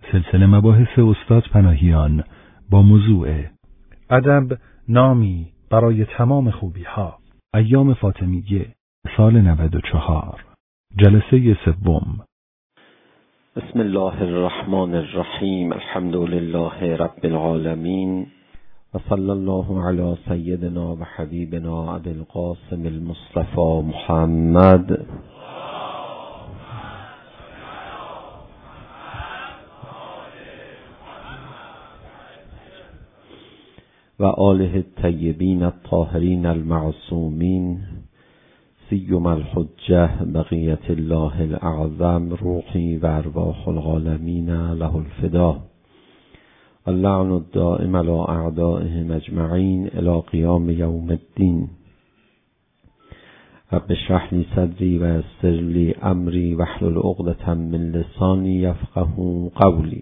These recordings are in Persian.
سلسله مباحث استاد پناهیان با موضوع ادب نامی برای تمام خوبی‌ها، ایام فاطمیه، سال 94، جلسه سوم. بسم الله الرحمن الرحیم، الحمد لله رب العالمین و صلی الله علی سیدنا و حبیبنا ابی القاسم المصطفى محمد و آله الطیبین الطاهرین المعصومین، سیم الحجة بقیة الله الاعظم، روحی و ارواح العالمین له الفدا، اللعن الدائم علی اعدائهم اجمعین الی قیام یوم الدین. رب اشرح لی صدری و یسر لی امری واحلل عقدة من لسانی یفقهوا قولی.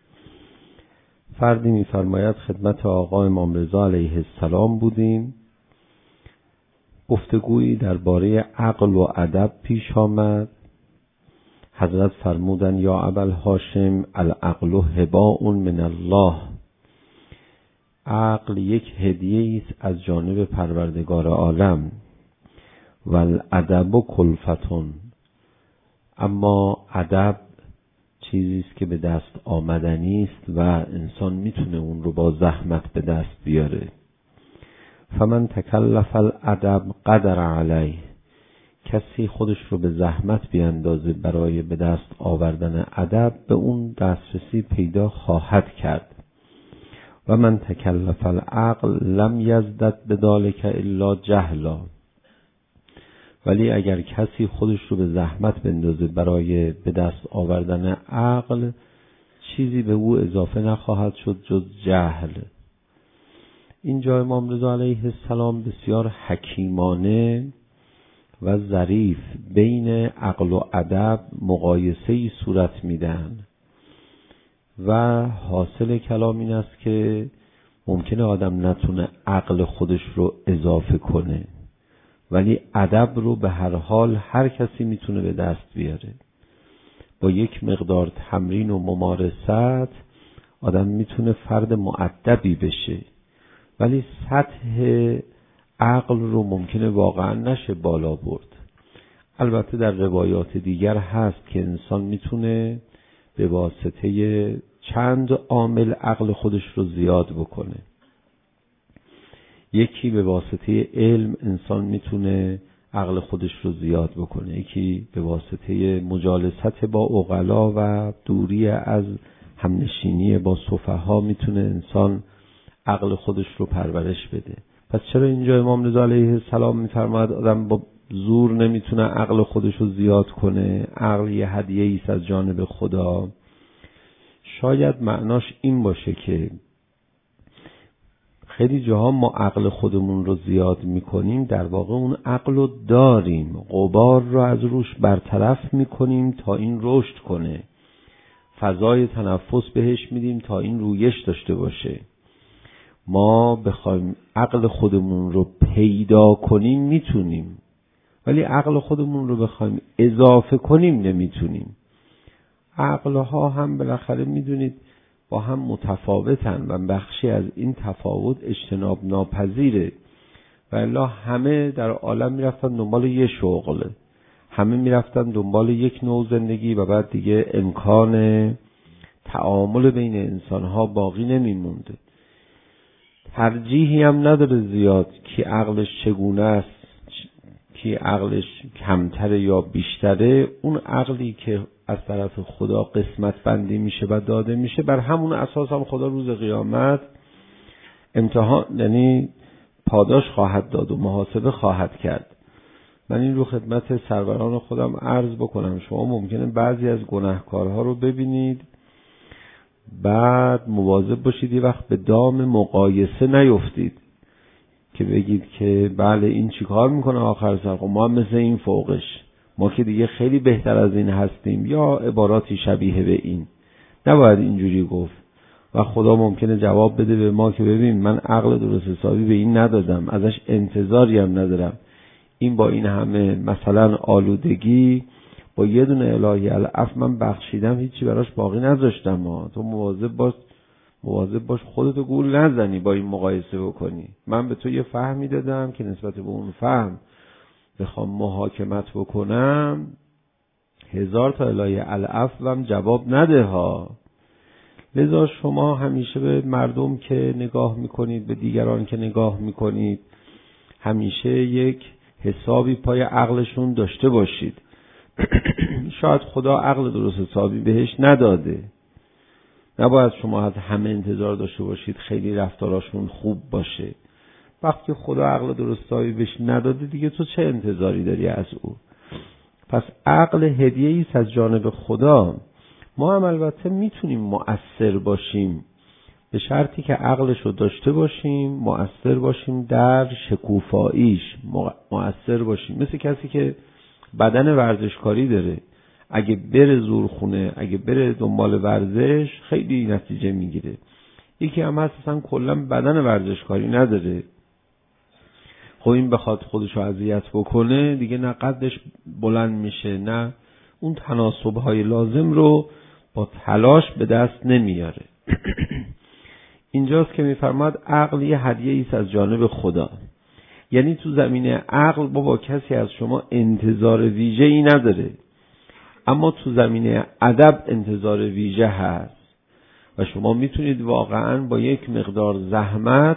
فردی می‌فرماید خدمت آقا امام رضا علیه السلام بودیم. گفتگویی درباره عقل و ادب پیش آمد. حضرت فرمودند یا ابوالهاشم العقل هباء من الله. عقل یک هدیه است از جانب پروردگار عالم. والادب کلفتون. اما ادب چیزی است که به دست آمدنی است و انسان میتونه اون رو با زحمت به دست بیاره. فمن تکلف الادب قدر علیه. کسی خودش رو به زحمت بیاندازه برای به دست آوردن ادب، به اون دسترسی پیدا خواهد کرد. و من تکلف العقل لم یزدد بذلک الا جهلا. ولی اگر کسی خودش رو به زحمت بندازه برای به دست آوردن عقل، چیزی به او اضافه نخواهد شد جز جهل. اینجا امام رضا علیه السلام بسیار حکیمانه و ظریف بین عقل و ادب مقایسه‌ای صورت میدن و حاصل کلام این است که ممکنه آدم نتونه عقل خودش رو اضافه کنه، ولی ادب رو به هر حال هر کسی میتونه به دست بیاره. با یک مقدار تمرین و ممارست آدم میتونه فرد مؤدبی بشه، ولی سطح عقل رو ممکنه واقعا نشه بالا برد. البته در روایات دیگر هست که انسان میتونه به واسطه چند عامل عقل خودش رو زیاد بکنه. یکی به واسطه علم انسان میتونه عقل خودش رو زیاد بکنه، یکی به واسطه مجالست با عقلا و دوری از همنشینی با سفها میتونه انسان عقل خودش رو پرورش بده. پس چرا اینجا امام رضا علیه السلام میفرماید آدم با زور نمیتونه عقل خودش رو زیاد کنه؟ عقل یه هدیه ایست از جانب خدا. شاید معناش این باشه که خیلی جاها ما عقل خودمون رو زیاد میکنیم، در واقع اون عقل رو داریم، غبار رو از روش برطرف میکنیم تا این رشد کنه، فضای تنفس بهش میدیم تا این رویش داشته باشه. ما بخوایم عقل خودمون رو پیدا کنیم میتونیم، ولی عقل خودمون رو بخوایم اضافه کنیم نمیتونیم. عقلها هم بالاخره میدونید با هم متفاوتن و بخشی از این تفاوت اجتناب ناپذیره. و الا همه در عالم میرفتن دنبال یه شغل، همه میرفتن دنبال یک نوع زندگی و بعد دیگه امکان تعامل بین انسانها باقی نمیمونده. ترجیحی هم نداره زیاد کی عقلش چگونه است، کی عقلش کمتره یا بیشتره. اون عقلی که از طرف خدا قسمت بندی میشه و داده میشه، بر همون اساس هم خدا روز قیامت امتحان، یعنی پاداش خواهد داد و محاسبه خواهد کرد. من این رو خدمت سروران خودم عرض بکنم. شما ممکنه بعضی از گناهکارها رو ببینید، بعد مواظب باشید یه وقت به دام مقایسه نیفتید که بگید که بله این چیکار میکنه آخر سر، ما هم مثل این فوقش، ما که دیگه خیلی بهتر از این هستیم، یا عباراتی شبیه به این. نباید اینجوری گفت. و خدا ممکنه جواب بده به ما که ببین من عقل درست حسابی به این ندادم، ازش انتظاری هم ندارم، این با این همه مثلا آلودگی با یه دونه الهی العفو من بخشیدم، هیچی براش باقی نذاشتم. تو مواظب باش خودتو گول نزنی با این مقایسه بکنی. من به تو یه فهمی دادم که نسبت به اون فهم بخوام محاکمت بکنم 1000 تا الهی العفو هم جواب نده ها. لذا شما همیشه به مردم که نگاه میکنید، به دیگران که نگاه میکنید، همیشه یک حسابی پای عقلشون داشته باشید. شاید خدا عقل درست حسابی بهش نداده، نباید شما از همه انتظار داشته باشید خیلی رفتاراشون خوب باشه. وقتی خدا عقل درست حسابی بهش نداده دیگه تو چه انتظاری داری از او؟ پس عقل هدیه‌ای است از جانب خدا. ما هم البته میتونیم مؤثر باشیم، به شرطی که عقلشو داشته باشیم، مؤثر باشیم در شکوفاییش، مؤثر باشیم. مثل کسی که بدن ورزشکاری داره، اگه بره زورخونه، اگه بره دنبال ورزش خیلی نتیجه میگیره. یکی هم هست اصلا کلا بدن ورزشکاری نداره، خب این بخواد خودشو اذیت بکنه دیگه نه قدش بلند میشه، نه اون تناسب‌های لازم رو با تلاش به دست نمیاره. اینجاست که میفرماد عقل یه هدیه‌ای است از جانب خدا. یعنی تو زمینه عقل بابا کسی از شما انتظار ویژه‌ای نداره، اما تو زمینه ادب انتظار ویژه هست و شما میتونید واقعاً با یک مقدار زحمت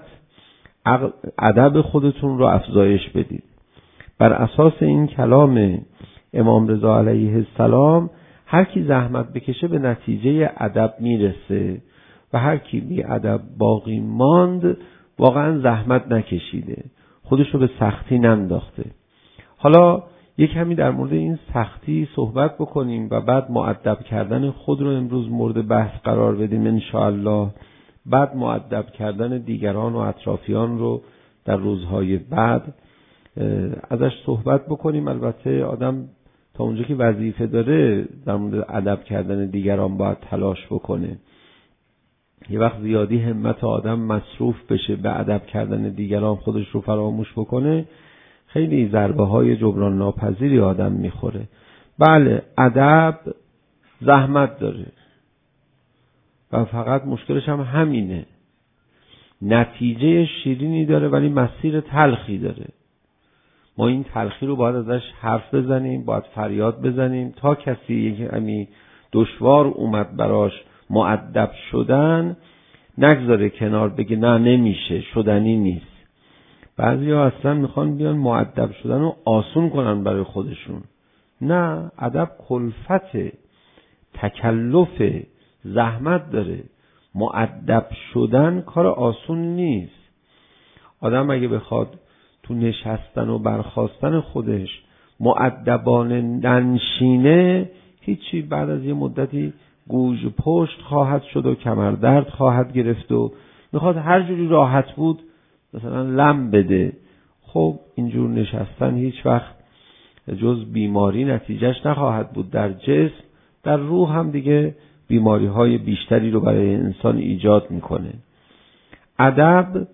ادب خودتون رو افزایش بدید. بر اساس این کلام امام رضا علیه السلام هر کی زحمت بکشه به نتیجه ادب میرسه و هر کی بی ادب باقی ماند واقعا زحمت نکشیده، خودشو به سختی ننداخته. حالا یک کمی در مورد این سختی صحبت بکنیم و بعد مؤدب کردن خود رو امروز مورد بحث قرار بدیم انشاءالله. بعد مؤدب کردن دیگران و اطرافیان رو در روزهای بعد ازش صحبت بکنیم. البته آدم تا اونجا که وظیفه داره در مورد ادب کردن دیگران باید تلاش بکنه. یه وقت زیادی همت آدم مصروف بشه به ادب کردن دیگران، خودش رو فراموش بکنه، خیلی ضربه های جبران ناپذیری آدم میخوره. بله ادب زحمت داره و فقط مشکلش هم همینه، نتیجه شیرینی داره ولی مسیر تلخی داره. ما این تلخی رو باید ازش حرف بزنیم، باید فریاد بزنیم تا کسی یکی دشوار اومد براش مؤدب شدن نگذاره کنار بگه نه نمیشه، شدنی نیست. بعضیا اصلا میخوان بیان مؤدب شدن رو آسون کنن برای خودشون. نه، ادب کلفت، تکلف، زحمت داره. مؤدب شدن کار آسون نیست. آدم اگه بخواد تو نشستن و برخاستن خودش مؤدبانه ننشینه، هیچی، بعد از یه مدتی گوژ پشت خواهد شد و کمردرد خواهد گرفت و میخواد هر جوری راحت بود مثلا لم بده. خب اینجور نشستن هیچ وقت جز بیماری نتیجهش نخواهد بود در جسم، در روح هم دیگه بیماری های بیشتری رو برای انسان ایجاد میکنه. ادب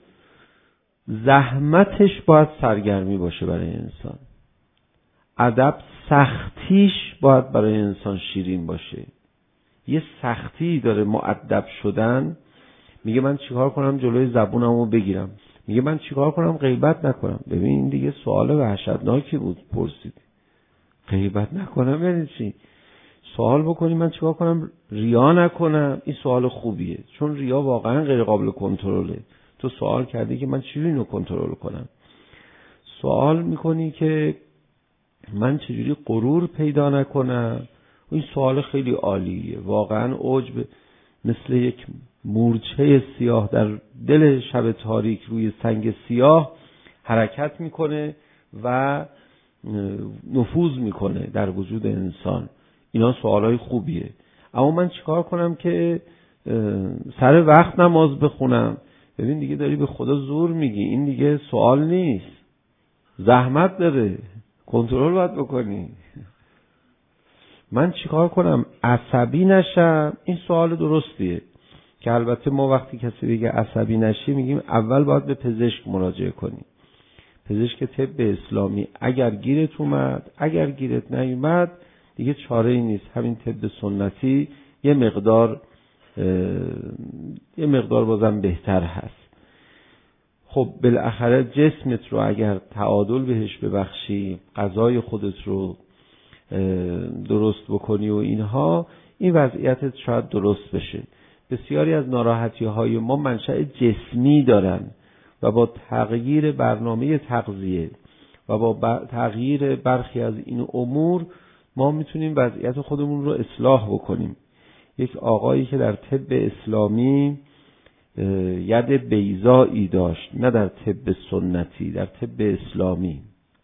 زحمتش باید سرگرمی باشه برای انسان، ادب سختیش باید برای انسان شیرین باشه. یه سختی داره مؤدب شدن. میگه من چیکار کنم جلوی زبونمو بگیرم، میگه من چیکار کنم غیبت نکنم. ببین این دیگه سوال وحشتناکی بود پرسید. غیبت نکنم یعنی چی؟ سوال بکنی من چیکار کنم ریا نکنم، این سوال خوبیه، چون ریا واقعا غیر قابل کنترله. تو سوال کردی که من چجوری اینو کنترل کنم. سوال میکنی که من چجوری غرور پیدا نکنم، این سوال خیلی عالیه. واقعا عجب مثل یک مورچه سیاه در دل شب تاریک روی سنگ سیاه حرکت میکنه و نفوذ میکنه در وجود انسان. اینا سوالای خوبیه. اما من چیکار کنم که سر وقت نماز بخونم؟ ببین دیگه داری به خدا زور میگی، این دیگه سوال نیست، زحمت داره، کنترل باید بکنی. من چیکار کنم عصبی نشم؟ این سوال درستیه که البته ما وقتی کسی بگه عصبی نشی میگیم اول باید به پزشک مراجعه کنی. پزشک طب اسلامی اگر گیرت اومد، اگر گیرت نیومد دیگه چاره ای نیست، همین طب سنتی یه مقدار بازم بهتر هست. خب بالاخره جسمت رو اگر تعادل بهش ببخشی، غذای خودت رو درست بکنی و اینها، این وضعیتت شاید درست بشه. بسیاری از ناراحتی های ما منشأ جسمی دارن و با تغییر برنامه تغذیه و با تغییر برخی از این امور ما میتونیم وضعیت خودمون رو اصلاح بکنیم. یک آقایی که در طب اسلامی ید بیضایی داشت، نه در طب سنتی، در طب اسلامی.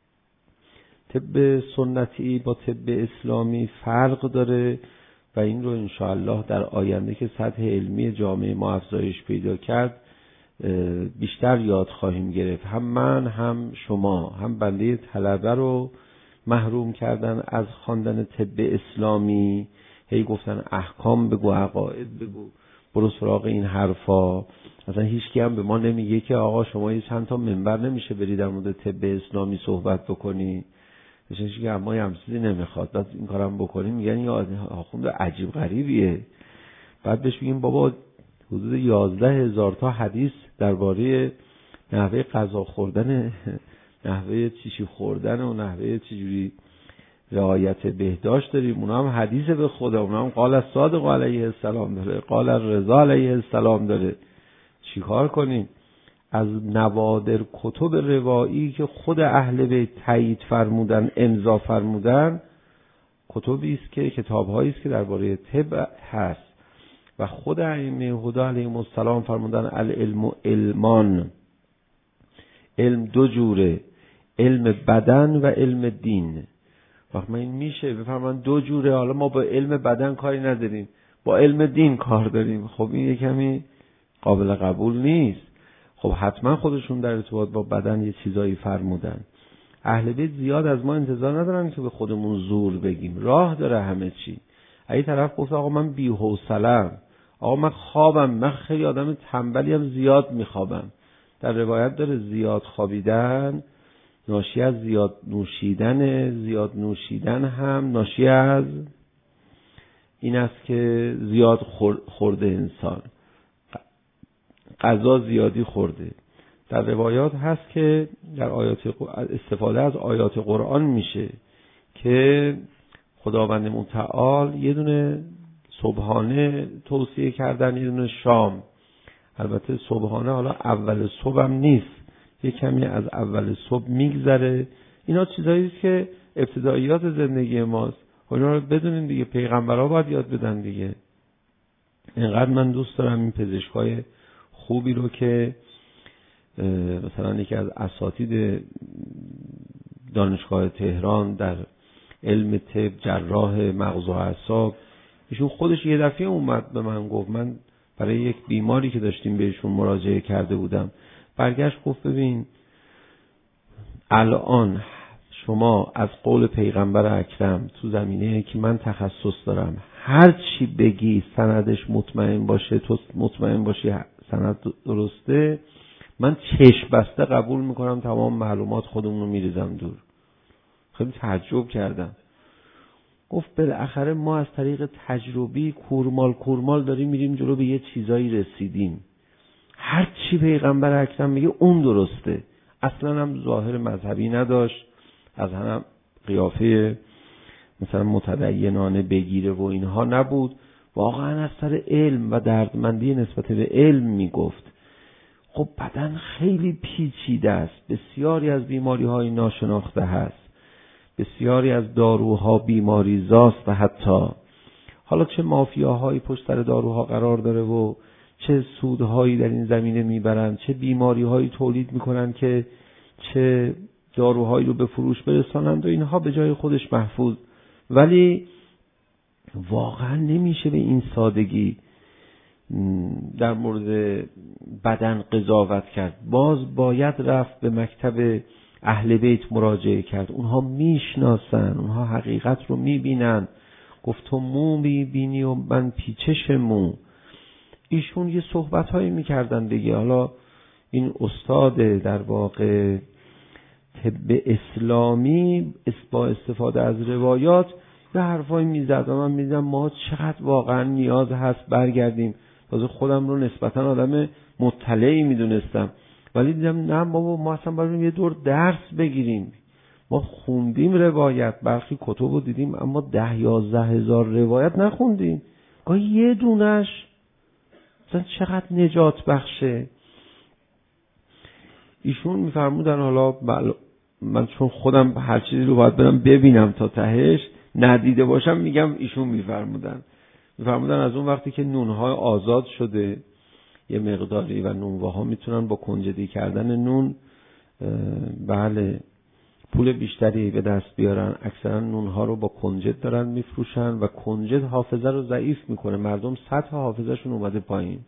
طب سنتی با طب اسلامی فرق داره و این رو انشاءالله در آینده که سطح علمی جامعه ما افزایش پیدا کرد بیشتر یاد خواهیم گرفت. هم من هم شما هم بنده طلبه رو محروم کردن از خواندن طب اسلامی، هی گفتن احکام بگو، عقاید بگو، برو سراغ این حرفا. اصلا هیچ کی هم به ما نمیگه که آقا شما یه چند تا منبر نمیشه بری در مورد طب اسلامی صحبت بکنی. هیچ کی اما هم چیزی نمیخواد، بعد این کارم بکنیم میگن یه آخوند عجیب غریبیه. بعد بهش میگیم بابا حدود 11,000 تا حدیث درباره نحوه غذا خوردن، نحوه چیشی خوردن و نحوه چجوری رعایت بهداشت داریم. اونا هم حدیث به خدا، اونا هم قال الصادق علیه السلام داره، قال الرضا علیه السلام داره. چیکار کنیم؟ از نوادر کتب روایی که خود اهل بیت تایید فرمودن، امضا فرمودن، کتبی است که کتاب‌هایی است که درباره طب هست و خود ائمه هدی علیهم السلام فرمودن العلم علمان، علم دو جوره، علم بدن و علم دین. وقت من این میشه بفرمان دو جوره، حالا ما با علم بدن کاری نداریم، با علم دین کار داریم. خب این کمی قابل قبول نیست. خب حتما خودشون در ارتباط با بدن یه چیزایی فرمودن. اهل بیت زیاد از ما انتظار ندارن که به خودمون زور بگیم، راه داره همه چی. اگه طرف گفت آقا من بی‌حوصله‌ام، آقا من خوابم، من خیلی آدم تنبلیم، زیاد میخوابم، در روایت داره زیاد خوابیدن ناشی از زیاد نوشیدن، زیاد نوشیدن هم ناشی از این است که زیاد خورده انسان، غذا زیادی خورده. در روایات هست که در آیات استفاده از آیات قرآن میشه که خداوند متعال یه دونه صبحانه توصیه کردن، یه دونه شام. البته صبحانه حالا اول صبح هم نیست، یه کمی از اول صبح میگذره. اینا چیزایی است که ابتداییات زندگی ماست. اینا رو بدونین دیگه، پیغمبرها باید یاد بدن دیگه. اینقدر من دوست دارم این پزشکای خوبی رو که مثلا یکی از اساتید دانشگاه تهران در علم طب، جراح مغز و اعصاب، ایشون خودش یه دفعه اومد به من گفت، من برای یک بیماری که داشتیم بهشون مراجعه کرده بودم، برگشت گفت ببین الان شما از قول پیغمبر اکرم تو زمینه که من تخصص دارم، هر چی بگی سندش مطمئن باشه، تو مطمئن باشی سند درسته، من چشم بسته قبول میکنم، تمام معلومات خودمون رو میریزم دور. خیلی تعجب کردم. گفت بالاخره ما از طریق تجربی کورمال داریم میریم جلو، به یه چیزایی رسیدیم. هر چی پیغمبر اکرم میگه اون درسته. اصلا هم ظاهر مذهبی نداشت، از هم قیافه مثلا متدینانه بگیره و اینها نبود، واقعا از سر علم و دردمندی نسبت به علم میگفت. خب بدن خیلی پیچیده است، بسیاری از بیماری‌های ناشناخته هست، بسیاری از داروها بیماری زاست و حتی حالا چه مافیاهایی پشت سر داروها قرار داره و چه سودهایی در این زمینه میبرن، چه بیماری‌هایی تولید میکنن که چه داروهایی رو به فروش برسانند و اینها به جای خودش محفوظ، ولی واقعا نمیشه به این سادگی در مورد بدن قضاوت کرد. باز باید رفت به مکتب اهل بیت مراجعه کرد. اونها میشناسن، اونها حقیقت رو میبینن. گفت تو مو میبینی و من پیچش مو. ایشون یه صحبت هایی میکردن دیگه. حالا این استاد در واقع طب اسلامی با استفاده از روایات یه حرفایی میزد و من میدیدم ما چقدر واقعا نیاز هست برگردیم. تازه خودم رو نسبتا آدم مطلعی میدونستم، ولی دیدم نه بابا، ما اصلا باید یه دور درس بگیریم. ما خوندیم روایت، برخی کتب رو دیدیم، اما 10-11 هزار روایت نخوندیم. گاهی یه دونش اصلا چقدر نجات بخشه. ایشون میفرمودن، حالا من چون خودم هر چیزی رو باید برم ببینم تا تهش، ندیده باشم میگم ایشون میفرمودن از اون وقتی که نونها آزاد شده یه مقداری و نونواها میتونن با کنجدی کردن نون بله پول بیشتری به دست بیارن. اکثرا نونها رو با کنجد دارن میفروشن و کنجد حافظه رو ضعیف میکنه، مردم سطح حافظهشون اومده پایین.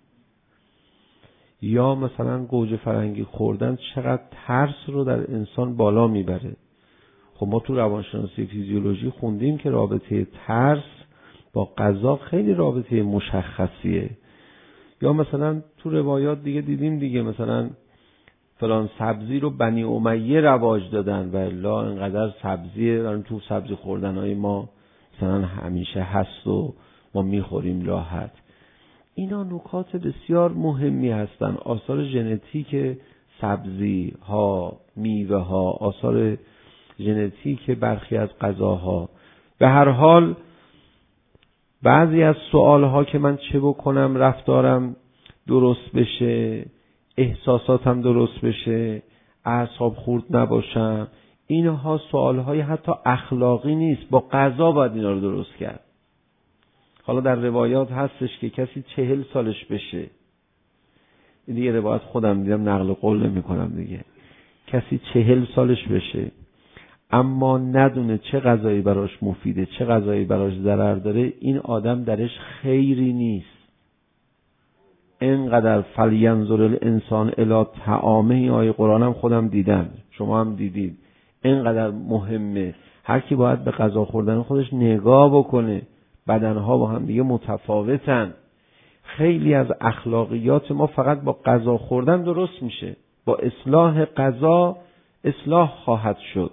یا مثلا گوجه فرنگی خوردن چقدر ترس رو در انسان بالا میبره. خب ما تو روانشناسی فیزیولوژی خوندیم که رابطه ترس با غذا خیلی رابطه مشخصیه. یا مثلا تو روایات دیگه دیدیم دیگه، مثلا فلان سبزی رو بنی امیه رواج دادن و الا انقدر سبزی دارن تو سبزی خوردنهای ما مثلا همیشه هست و ما میخوریم راحت. اینا نکات بسیار مهمی هستن. آثار ژنتیک سبزی ها، میوه ها، آثار ژنتیک برخی از غذاها. به هر حال بعضی از سوال ها که من چه بکنم رفتارم درست بشه، احساساتم درست بشه، اعصاب خورد نباشم، اینها سوال های حتی اخلاقی نیست، با غذا باید اینا رو درست کرد. حالا در روایات هستش که کسی 40 سالش بشه، این دیگه روایت خودم دیدم نقل قول نمی کنم دیگه، کسی 40 سالش بشه اما ندونه چه غذایی براش مفیده چه غذایی براش ضرر داره، این آدم درش خیری نیست. اینقدر فلینظر الانسان الی طعامه، این آیه قرآن هم خودم دیدم، شما هم دیدید، اینقدر مهمه. هر کی باید به غذا خوردن خودش نگاه بکنه. بدنها با هم دیگه متفاوتن. خیلی از اخلاقیات ما فقط با غذا خوردن درست میشه، با اصلاح غذا اصلاح خواهد شد.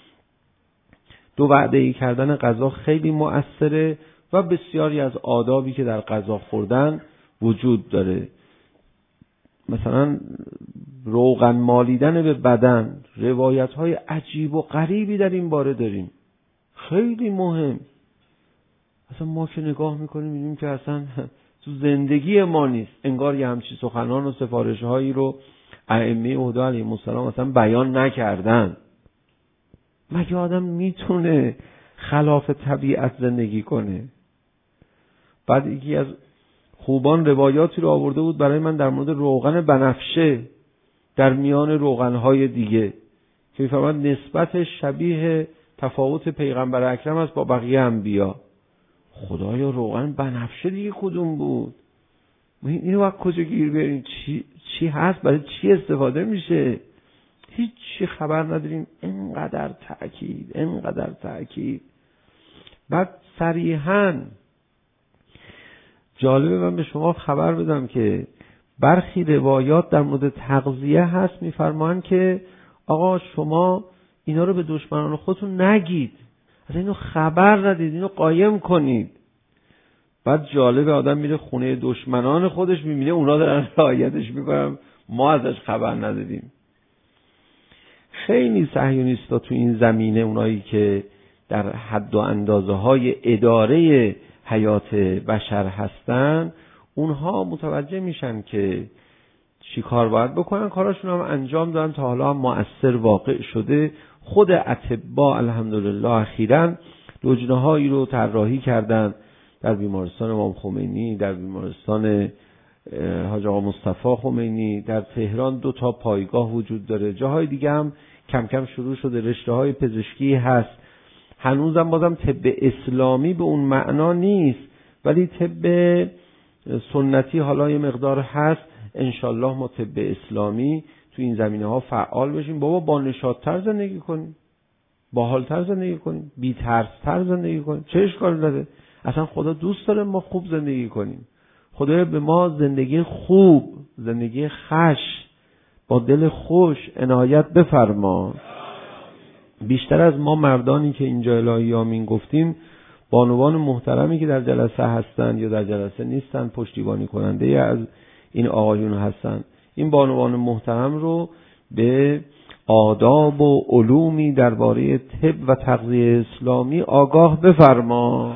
2 وعده‌ای کردن غذا خیلی مؤثره و بسیاری از آدابی که در غذا خوردن وجود داره. مثلا روغن مالیدن به بدن، روایت‌های عجیب و غریبی در این باره داریم، خیلی مهم. اصلا ما که نگاه میکنیم میبینیم که اصلا تو زندگی ما نیست. انگار یه همچی سخنان و سفارش‌هایی رو ائمه هدی علیهم السلام اصلا بیان نکردن. مگه آدم میتونه خلاف طبیعت زندگی کنه؟ بعد یکی از خوبان روایاتی رو آورده بود برای من در مورد روغن بنفشه در میان روغن‌های دیگه که می‌فرماد نسبت شبیه تفاوت پیغمبر اکرم است با بقیه انبیا. خدایا روغن بنفشه دیگه کدوم بود؟ اینو وقت کجا گیر بریم؟ چی هست؟ برای چی استفاده میشه؟ هیچ چی خبر نداریم. اینقدر تأکید. بعد صریحاً جالبه من به شما خبر بدم که برخی روایات در مورد تغذیه هست، میفرمان که آقا شما اینا رو به دشمنان خودتون نگید، از اینو خبر ندید، اینو قایم کنید. بعد جالبه آدم میره خونه دشمنان خودش میبینه اونا دارن رعایتش میکنن، ما ازش خبر ندادیم. خیلی صهیونیستا تو این زمینه، اونایی که در حد و اندازه های اداره حیات بشر هستن، اونها متوجه میشن که چی کار باید بکنن، کاراشون هم انجام دادن، تا حالا هم مؤثر واقع شده. خود اطباء الحمدلله اخیراً لجنه‌هایی رو طراحی کردن در بیمارستان امام خمینی، در بیمارستان حاج آقا مصطفی خمینی، در تهران 2 تا پایگاه وجود داره، جاهای دیگه هم کم کم شروع شده، رشته‌های پزشکی هست. هنوزم بازم طب اسلامی به اون معنا نیست، ولی طب سنتی حالا یه مقدار هست. انشالله ما طب اسلامی تو این زمینه‌ها فعال بشیم. بابا با نشاط‌تر زندگی کنیم، باحال‌تر زندگی کنیم، بی‌ترس‌تر زندگی کنیم. چه اشکالی داره؟ اصلا خدا دوست داره ما خوب زندگی کنیم. خدا به ما زندگی خوب، زندگی خش، با دل خوش عنایت بفرما. بیشتر از ما مردانی که اینجا الهی آمین گفتیم بانوان محترمی که در جلسه هستن یا در جلسه نیستن، پشتیبانی کننده از این آقایون هستن، این بانوان محترم رو به آداب و علومی درباره طب و تغذیه اسلامی آگاه بفرما.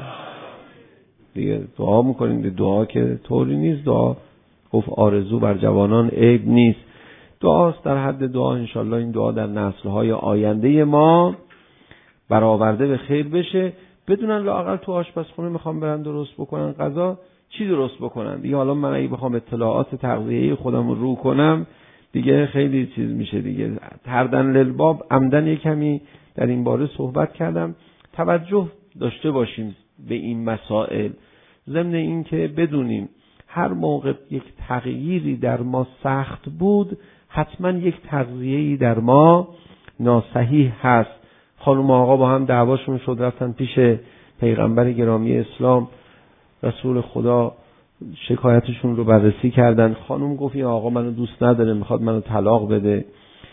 دیگه دعا میکنیم، دعا که طوری نیست، دعا گفت آرزو بر جوانان عیب نیست، دعاست در حد دعا. انشالله این دعا در نسل‌های آینده ما برآورده به خیر بشه، بدونن لااقل تو آشپزخونه میخوام برن درست بکنن غذا چی درست بکنن. دیگه حالا من اگه بخوام اطلاعات تغذیه‌ای خودم رو کنم دیگه خیلی چیز میشه دیگه. تردن للباب عمدن کمی در این باره صحبت کردم. توجه داشته باشیم به این مسائل، ضمن این که بدونیم هر موقع یک تغییری در ما سخت بود حتما یک تغذیه‌ای در ما ناصحیح هست. خانم و آقا با هم دعواشون شد، رفتن پیش پیغمبر گرامی اسلام، رسول خدا شکایتشون رو بررسی کردن. خانم گفت این آقا منو دوست نداره، میخواد منو طلاق بده.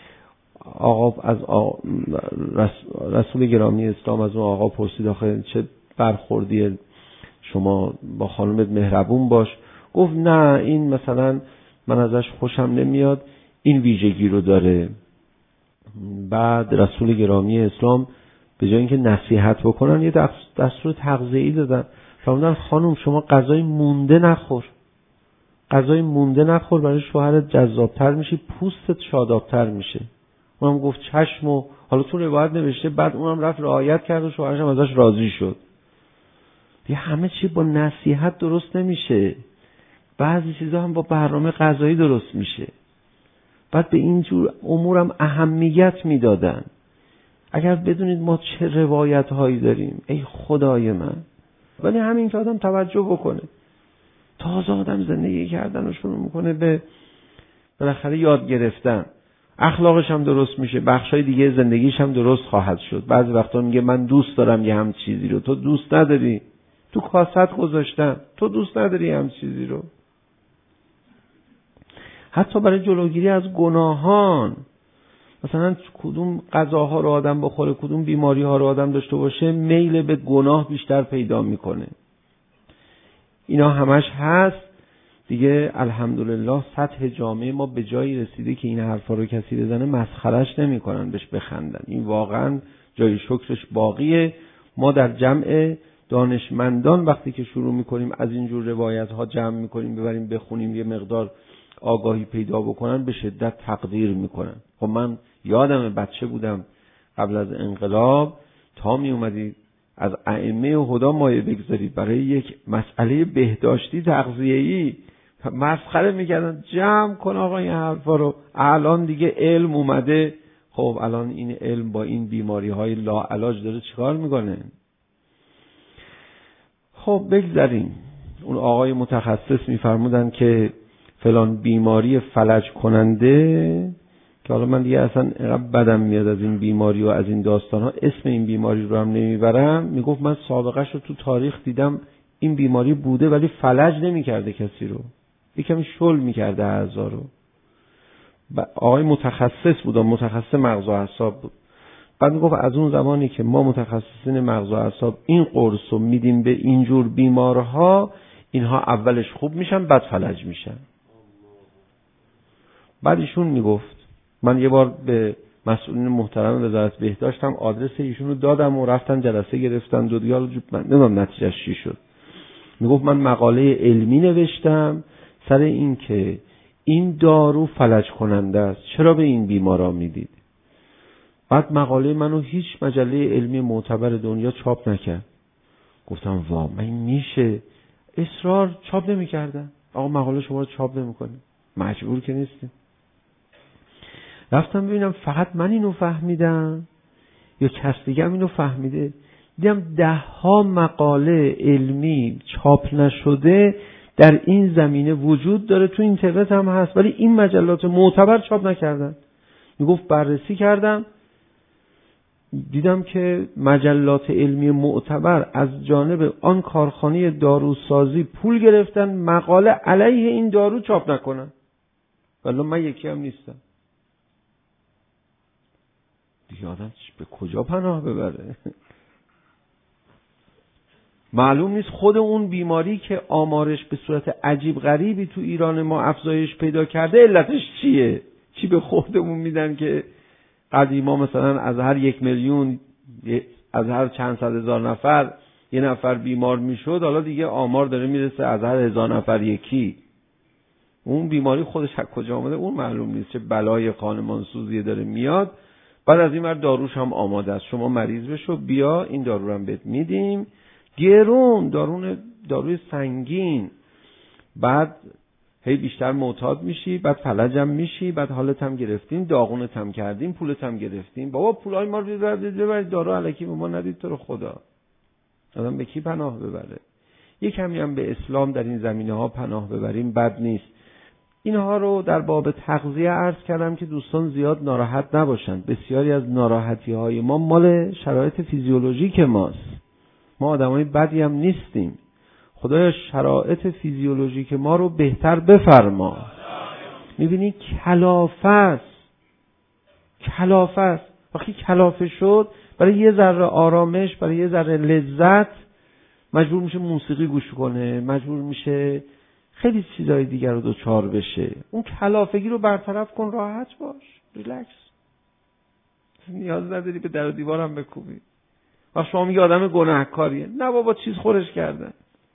آقا از رسول گرامی اسلام از اون آقا پرسید آخه چه برخوردیه، شما با خانمت مهربون باش. گفت نه این مثلا من ازش خوشم نمیاد، این ویژگی رو داره. بعد رسول گرامی اسلام به جای اینکه نصیحت بکنن یه دستور تغذیه‌ای دادن، فرمودن خانم شما غذای مونده نخور، غذای مونده نخور، برای شوهرت جذابتر میشی، پوستت شادابتر میشه. اونم گفت چشم. و حالا تو روایت نوشته بعد اونم رفت رعایت کرد و شوهرش هم ازش راضی شد. دیگه همه چی با نصیحت درست نمیشه، بعضی چیزا هم با برنامه غذایی درست میشه. بعد به اینجور امورم اهمیت میدادن. اگر بدونید ما چه روایت هایی داریم، ای خدای من. ولی همین که آدم توجه بکنه، تازه آدم زندگی کردن رو شروع میکنه به بالاخره یاد گرفتن، اخلاقش هم درست میشه، بخشای دیگه زندگیش هم درست خواهد شد. بعضی وقتا میگه من دوست دارم یه هم چیزی رو، تو دوست نداری، تو کاست گذاشتن، تو دوست نداری هم چیزی رو. حتی برای جلوگیری از گناهان، مثلا کدوم غذاها رو آدم بخوره، کدوم بیماری ها رو آدم داشته باشه، میل به گناه بیشتر پیدا میکنه. اینا همش هست دیگه. الحمدلله سطح جامعه ما به جایی رسیده که این حرفا رو کسی بزنه مسخرهش نمیکنن، بهش بخندن. این واقعا جای شکرش باقیه. ما در جمع دانشمندان وقتی که شروع میکنیم از اینجور روایت ها جمع میکنیم ببریم بخونیم، یه مقدار آگاهی پیدا بکنن، به شدت تقدیر میکنن. خب من یادم بچه بودم قبل از انقلاب، تا می اومدی از ائمه هدی مایه بگذاری برای یک مسئله بهداشتی تغذیه‌ای، مسخره میکردن. جمع کن آقا این حرفا رو، الان دیگه علم اومده. خب الان این علم با این بیماری های لاعلاج داره چیکار میکنه؟ خب بگذاریم. اون آقای متخصص میفرمودن که فلان بیماری فلج کننده، که حالا من دیگه اصلا اینقدر بدم میاد از این بیماری و از این داستان ها، اسم این بیماری رو هم نمیبرم. میگفت من سابقهش رو تو تاریخ دیدم، این بیماری بوده ولی فلج نمیکرده کسی رو، یکمی شل میکرده اعضا رو. آقای متخصص بود، متخصص مغز و اعصاب بود. بعد میگفت از اون زمانی که ما متخصصین مغز و اعصاب این قرص رو میدیم به اینجور بیمارها، اینها اولش خوب میشن بعد فلج میشن. بعد ایشون میگفت، من یه بار به مسئولین محترم وزارت بهداشت هم آدرس ایشون رو دادم و رفتن جلسه گرفتن، دو دیال من نمیدونم نتیجهش چی شد. میگفت من مقاله علمی نوشتم سر این که این دارو فلج کننده است، چرا به این بیمارا میدید؟ بعد مقاله منو هیچ مجله علمی معتبر دنیا چاپ نکرد. گفتم وا من میشه؟ اصرار چاپ نمیکردن. آقا مقاله شما رو چاپ نمیکنیم، مجبور که نیستیم. رفتم ببینم فقط من اینو فهمیدم یا کس دیگه هم اینو فهمیده. دیدم 10 مقاله علمی چاپ نشده در این زمینه وجود داره، تو اینترنت هم هست، ولی این مجلات معتبر چاپ نکردن. میگفت بررسی کردم دیدم که مجلات علمی معتبر از جانب آن کارخانه داروسازی پول گرفتن مقاله علیه این دارو چاپ نکنن، ولی من یکی هم نیستم. دیگه آدم به کجا پناه ببره؟ معلوم نیست خود اون بیماری که آمارش به صورت عجیب غریبی تو ایران ما افزایش پیدا کرده علتش چیه؟ چی به خودمون میدن که قدیما مثلا از هر 1 میلیون از هر چند صد هزار نفر یه نفر بیمار میشد، حالا دیگه آمار داره میرسه از هر 1000 نفر یکی. اون بیماری خودش از کجا آمده اون معلوم نیست، چه بلای خانمانسوزی داره میاد. بعد از این ور داروش هم آماده است، شما مریض بشو بیا این دارو رو هم بهت میدیم، گرون داروی سنگین، بعد هی بیشتر معتاد میشی، بعد فلجم میشی، بعد حالت هم گرفتیم، داغونت هم کردیم، پولت هم گرفتیم. بابا پولای ما رو ببرید دارو الکی به ما ندید تو رو خدا. آدم به کی پناه ببره؟ یک کمی هم به اسلام در این زمینه ها پناه ببریم بد نیست. اینها رو در باب تغذیه عرض کردم که دوستان زیاد ناراحت نباشند. بسیاری از ناراحتی های ما مال شرایط فیزیولوژیک ماست. ما آدمای بدی هم نیستیم. خدایا شرایط فیزیولوژیک ما رو بهتر بفرما. میبینی کلافه است. وقتی کلافه شد برای یه ذره آرامش، برای یه ذره لذت مجبور میشه موسیقی گوش کنه، مجبور میشه خیلی چیزای دیگر رو دوچار بشه. اون کلافگی رو برطرف کن، راحت باش، ریلکس. نیاز نداری به در و دیوار هم بکوبی. وقت شما میگی آدم گناهکاریه، نه بابا چیز خورش کردن.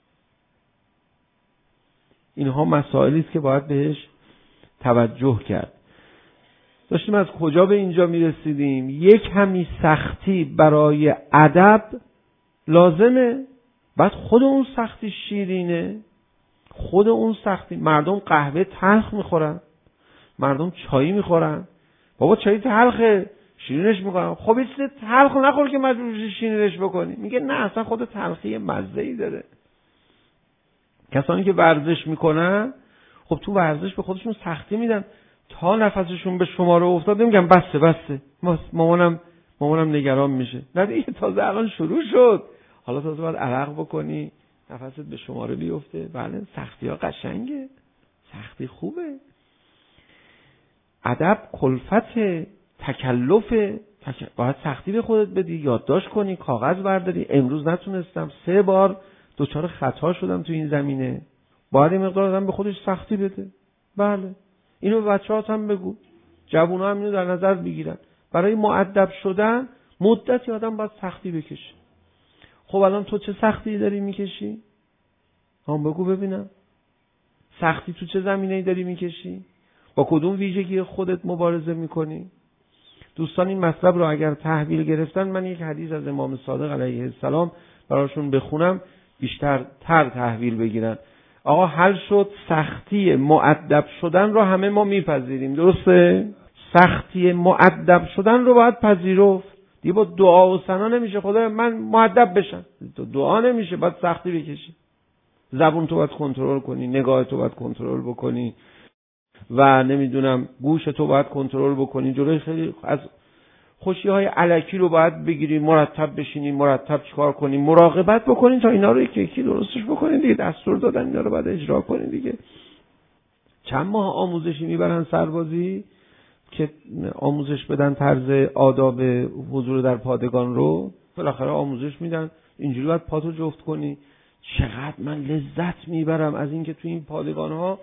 اینها مسائلی است که باید بهش توجه کرد. داشتیم از کجا به اینجا میرسیدیم؟ یک کمی سختی برای ادب لازمه. بعد خود اون سختی شیرینه، خود اون سختی. مردم قهوه تلخ میخورن، مردم چایی میخورن. بابا چایی تلخه، شیرینش میکنن. خب یه چیز تلخ نخور که مجبور بشی شیرینش بکنی. میگه نه اصلا خود تلخی مزه‌ای داره. کسانی که ورزش میکنن خب تو ورزش به خودشون سختی میدن تا نفسشون به شماره افتاد میگن بسه مامانم نگران میشه. نه دیگه تازه الان شروع شد، حالا تازه باید عرق بکنی نفست به شماره بیفته. بله سختی ها قشنگه، سختی خوبه. ادب کلفت، تکلف، باید سختی به خودت بدی، یادداشت کنی، کاغذ برداری. امروز نتونستم 3 بار دچار خطا شدم تو این زمینه. باید این مقدار آدم به خودش سختی بده. بله اینو به بچه‌هات هم بگو، جوونا هم اینو در نظر بگیرن. برای مؤدب شدن مدتی آدم باید سختی بکشه. خب الان تو چه سختی داری میکشی؟ هم بگو ببینم. سختی تو چه زمینه‌ای داری میکشی؟ با کدوم ویژگی خودت مبارزه میکنی؟ دوستان این مطلب رو اگر تحویل گرفتن، من یک حدیث از امام صادق علیه السلام براشون بخونم بیشتر تحویل بگیرن. آقا حل شد، سختی مؤدب شدن رو همه ما میپذیریم، درسته؟ سختی مؤدب شدن رو باید پذیرفت. دیگه با دعا و ثنا نمیشه خدا من مؤدب بشم. دعا نمیشه، باید سختی بکشی. زبون تو باید کنترل کنی، نگاه تو باید کنترل بکنی و نمیدونم گوش تو باید کنترل بکنی. جلوی خیلی از خوشی‌های الکی رو باید بگیری، مرتب بشینی، مرتب چیکار کنی، مراقبت بکنین تا اینا رو یکی درستش بکنین دیگه. دستور دادن اینا رو باید اجرا کنین دیگه. چند ماه آموزشی میبرن سربازی که آموزش بدن طرز آداب حضور در پادگان رو، بالاخره آموزش میدن اینجوری باید پاتو جفت کنی. چقدر من لذت میبرم از اینکه تو این پادگان ها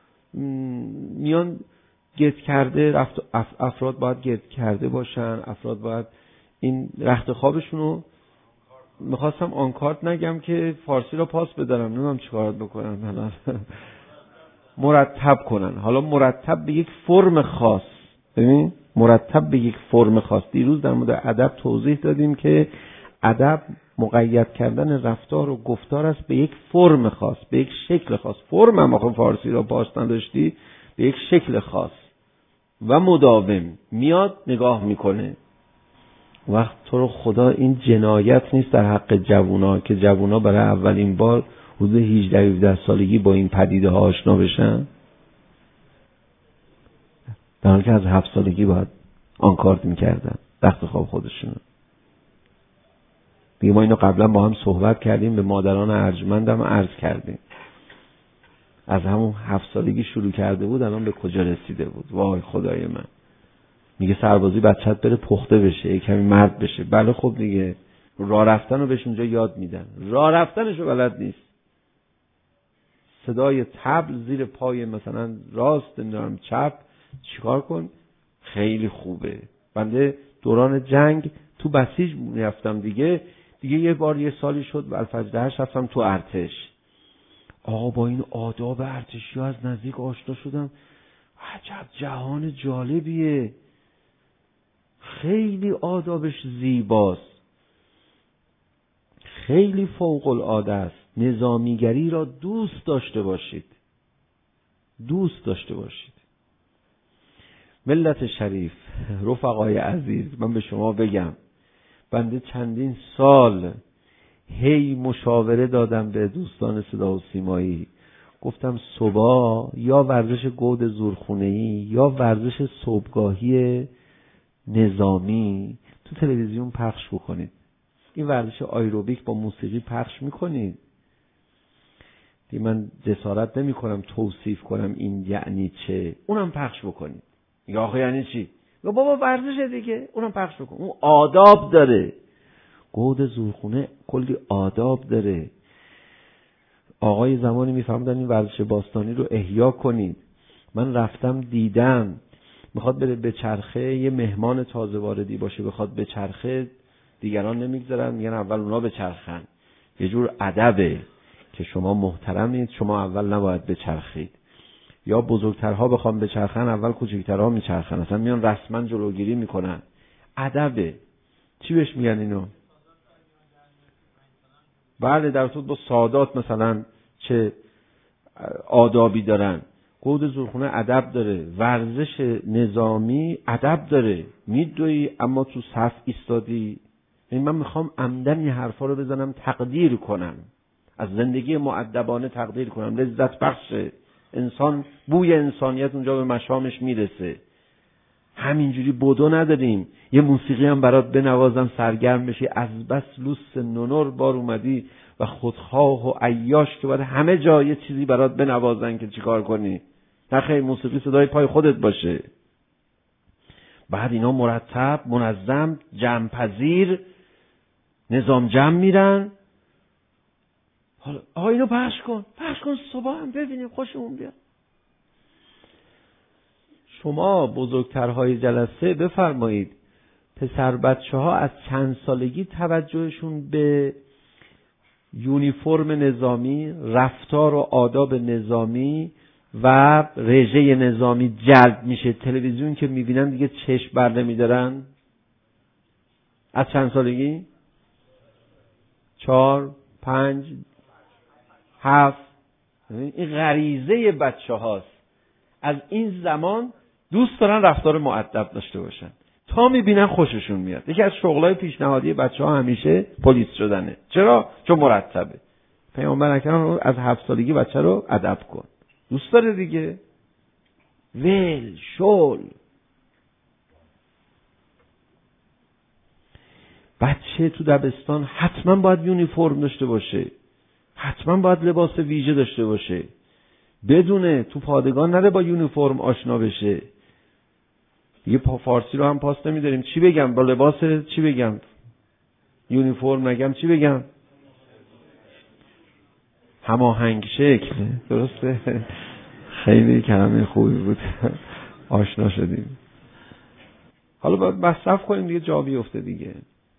میان گرد کرده، افراد باید گرد کرده باشن، افراد باید این رخت خوابشون رو، میخواستم آنکارت نگم که فارسی رو پاس بدارم، نمیدونم چیکار بکنم، حالا مرتب کنن. حالا مرتب به یک فرم خاص، ببین مرتب به یک فرم خاص. دیروز در مورد ادب توضیح دادیم که ادب مقید کردن رفتار و گفتار است به یک فرم خاص، به یک شکل خاص. فرم هم آخه فارسی رو پاس نداشتی، به یک شکل خاص و مداوم میاد نگاه میکنه. وقت تو رو خدا این جنایت نیست در حق جوونا که جوونا برای اولین بار حدود 18-17 سالگی با این پدیده ها آشنا بشن، در حالی که از 7 سالگی باید آنکارت میکردن رخت خواب خودشون. دیگه ما اینو قبلا با هم صحبت کردیم، به مادران ارجمندم عرض کردیم. از همون 7 سالگی شروع کرده بود، الان به کجا رسیده بود؟ وای خدای من. میگه سربازی بچت بره پخته بشه، کمی مرد بشه. بله خب دیگه راه رفتن رو بهش اونجا یاد میدن، راه رفتنش رو بلد نیست. صدای طبل زیر پای مثلا راست نمیدونم چپ چیکار کن، خیلی خوبه. بنده دوران جنگ تو بسیج میرفتم دیگه یه بار یه سالی شد و الفجر 8 رفتم تو ارتش. آقا با این آداب ارتشی ها از نزدیک آشنا شدم. عجب جهان جالبیه، خیلی آدابش زیباست، خیلی فوق العاده است. نظامیگری را دوست داشته باشید، دوست داشته باشید. ملت شریف، رفقای عزیز، من به شما بگم بنده چندین سال هی مشاوره دادم به دوستان صدا و سیمایی، گفتم صبح یا ورزش گود زورخونه‌ای یا ورزش صبحگاهی نظامی تو تلویزیون پخش بکنید. این ورزش آیروبیک با موسیقی پخش میکنید. من جسارت نمی کنم توصیف کنم این یعنی چه، اونم پخش بکنید. یا آخه یعنی چی؟ یا بابا ورزش دیگه، اونم پخش بکن، اون آداب داره. گود زورخونه کلی آداب داره. آقای زمانی میفهمدن این ورزش باستانی رو احیا کنید. من رفتم دیدم، میخواد بره به چرخه، یه مهمان تازه واردی باشه بخواد به چرخه، دیگران نمیگذارن، میگن اول اونا به چرخن. یه جور ادبه که شما محترمید، شما اول نباید بچرخید. یا بزرگترها بخوام بچرخن اول کوچکترها میچرخن، اصلا میان رسما جلوگیری میکنن. ادبه. چی بهش میگن اینو؟ بله، در صورت با سادات مثلا چه آدابی دارن. گود زورخونه ادب داره، ورزش نظامی ادب داره. میدوی اما تو صف ایستادی. این من میخوام عمدن این حرفا رو بزنم تقدیر کنم، از زندگی مؤدبانه تقدیر کنم. لذت بخشه. انسان بوی انسانیت اونجا به مشامش میرسه. همینجوری بدو نداریم یه موسیقی هم برات بنوازم سرگرم بشی، از بس لوس نونور بار اومدی و خودخواه و عیاش که باید همه جا یه چیزی برات بنوازن که چیکار کنی. نه خیلی موسیقی صدای پای خودت باشه. بعد اینا مرتب، منظم، جمع پذیر، نظام جمع میرن. حالا آقا اینو پخش کن صبح هم ببینیم خوشمون بیاد. شما بزرگترهای جلسه بفرمایید پسر بچه ها از چند سالگی توجهشون به یونیفرم نظامی، رفتار و آداب نظامی و رژه نظامی جلب میشه. تلویزیون که میبینن دیگه چشم بر نمیدارن. از چند سالگی؟ 4 5 7. این غریزه بچه هاست. از این زمان دوست دارن رفتار مؤدب داشته باشن تا میبینن خوششون میاد. یکی از شغلای پیشنهادی بچه ها همیشه پلیس شدنه. چرا؟ چون مرتبه. پیامبر اکرم از 7 سالگی بچه رو ادب کن. دوست داره دیگه. ول شل. بچه تو دبستان حتما باید یونیفرم داشته باشه، حتما باید لباس ویژه داشته باشه، بدونه تو پادگان نره با یونیفرم آشنا بشه. دیگه فارسی رو هم پاس نمیداریم. چی بگم با لباس؟ چی بگم؟ یونیفرم نگم چی بگم؟ هماهنگ شکل. درسته؟ خیلی کلمه خوبی بود. آشنا شدیم. حالا باید مصرف کنیم دیگه، جا بیفته دیگه.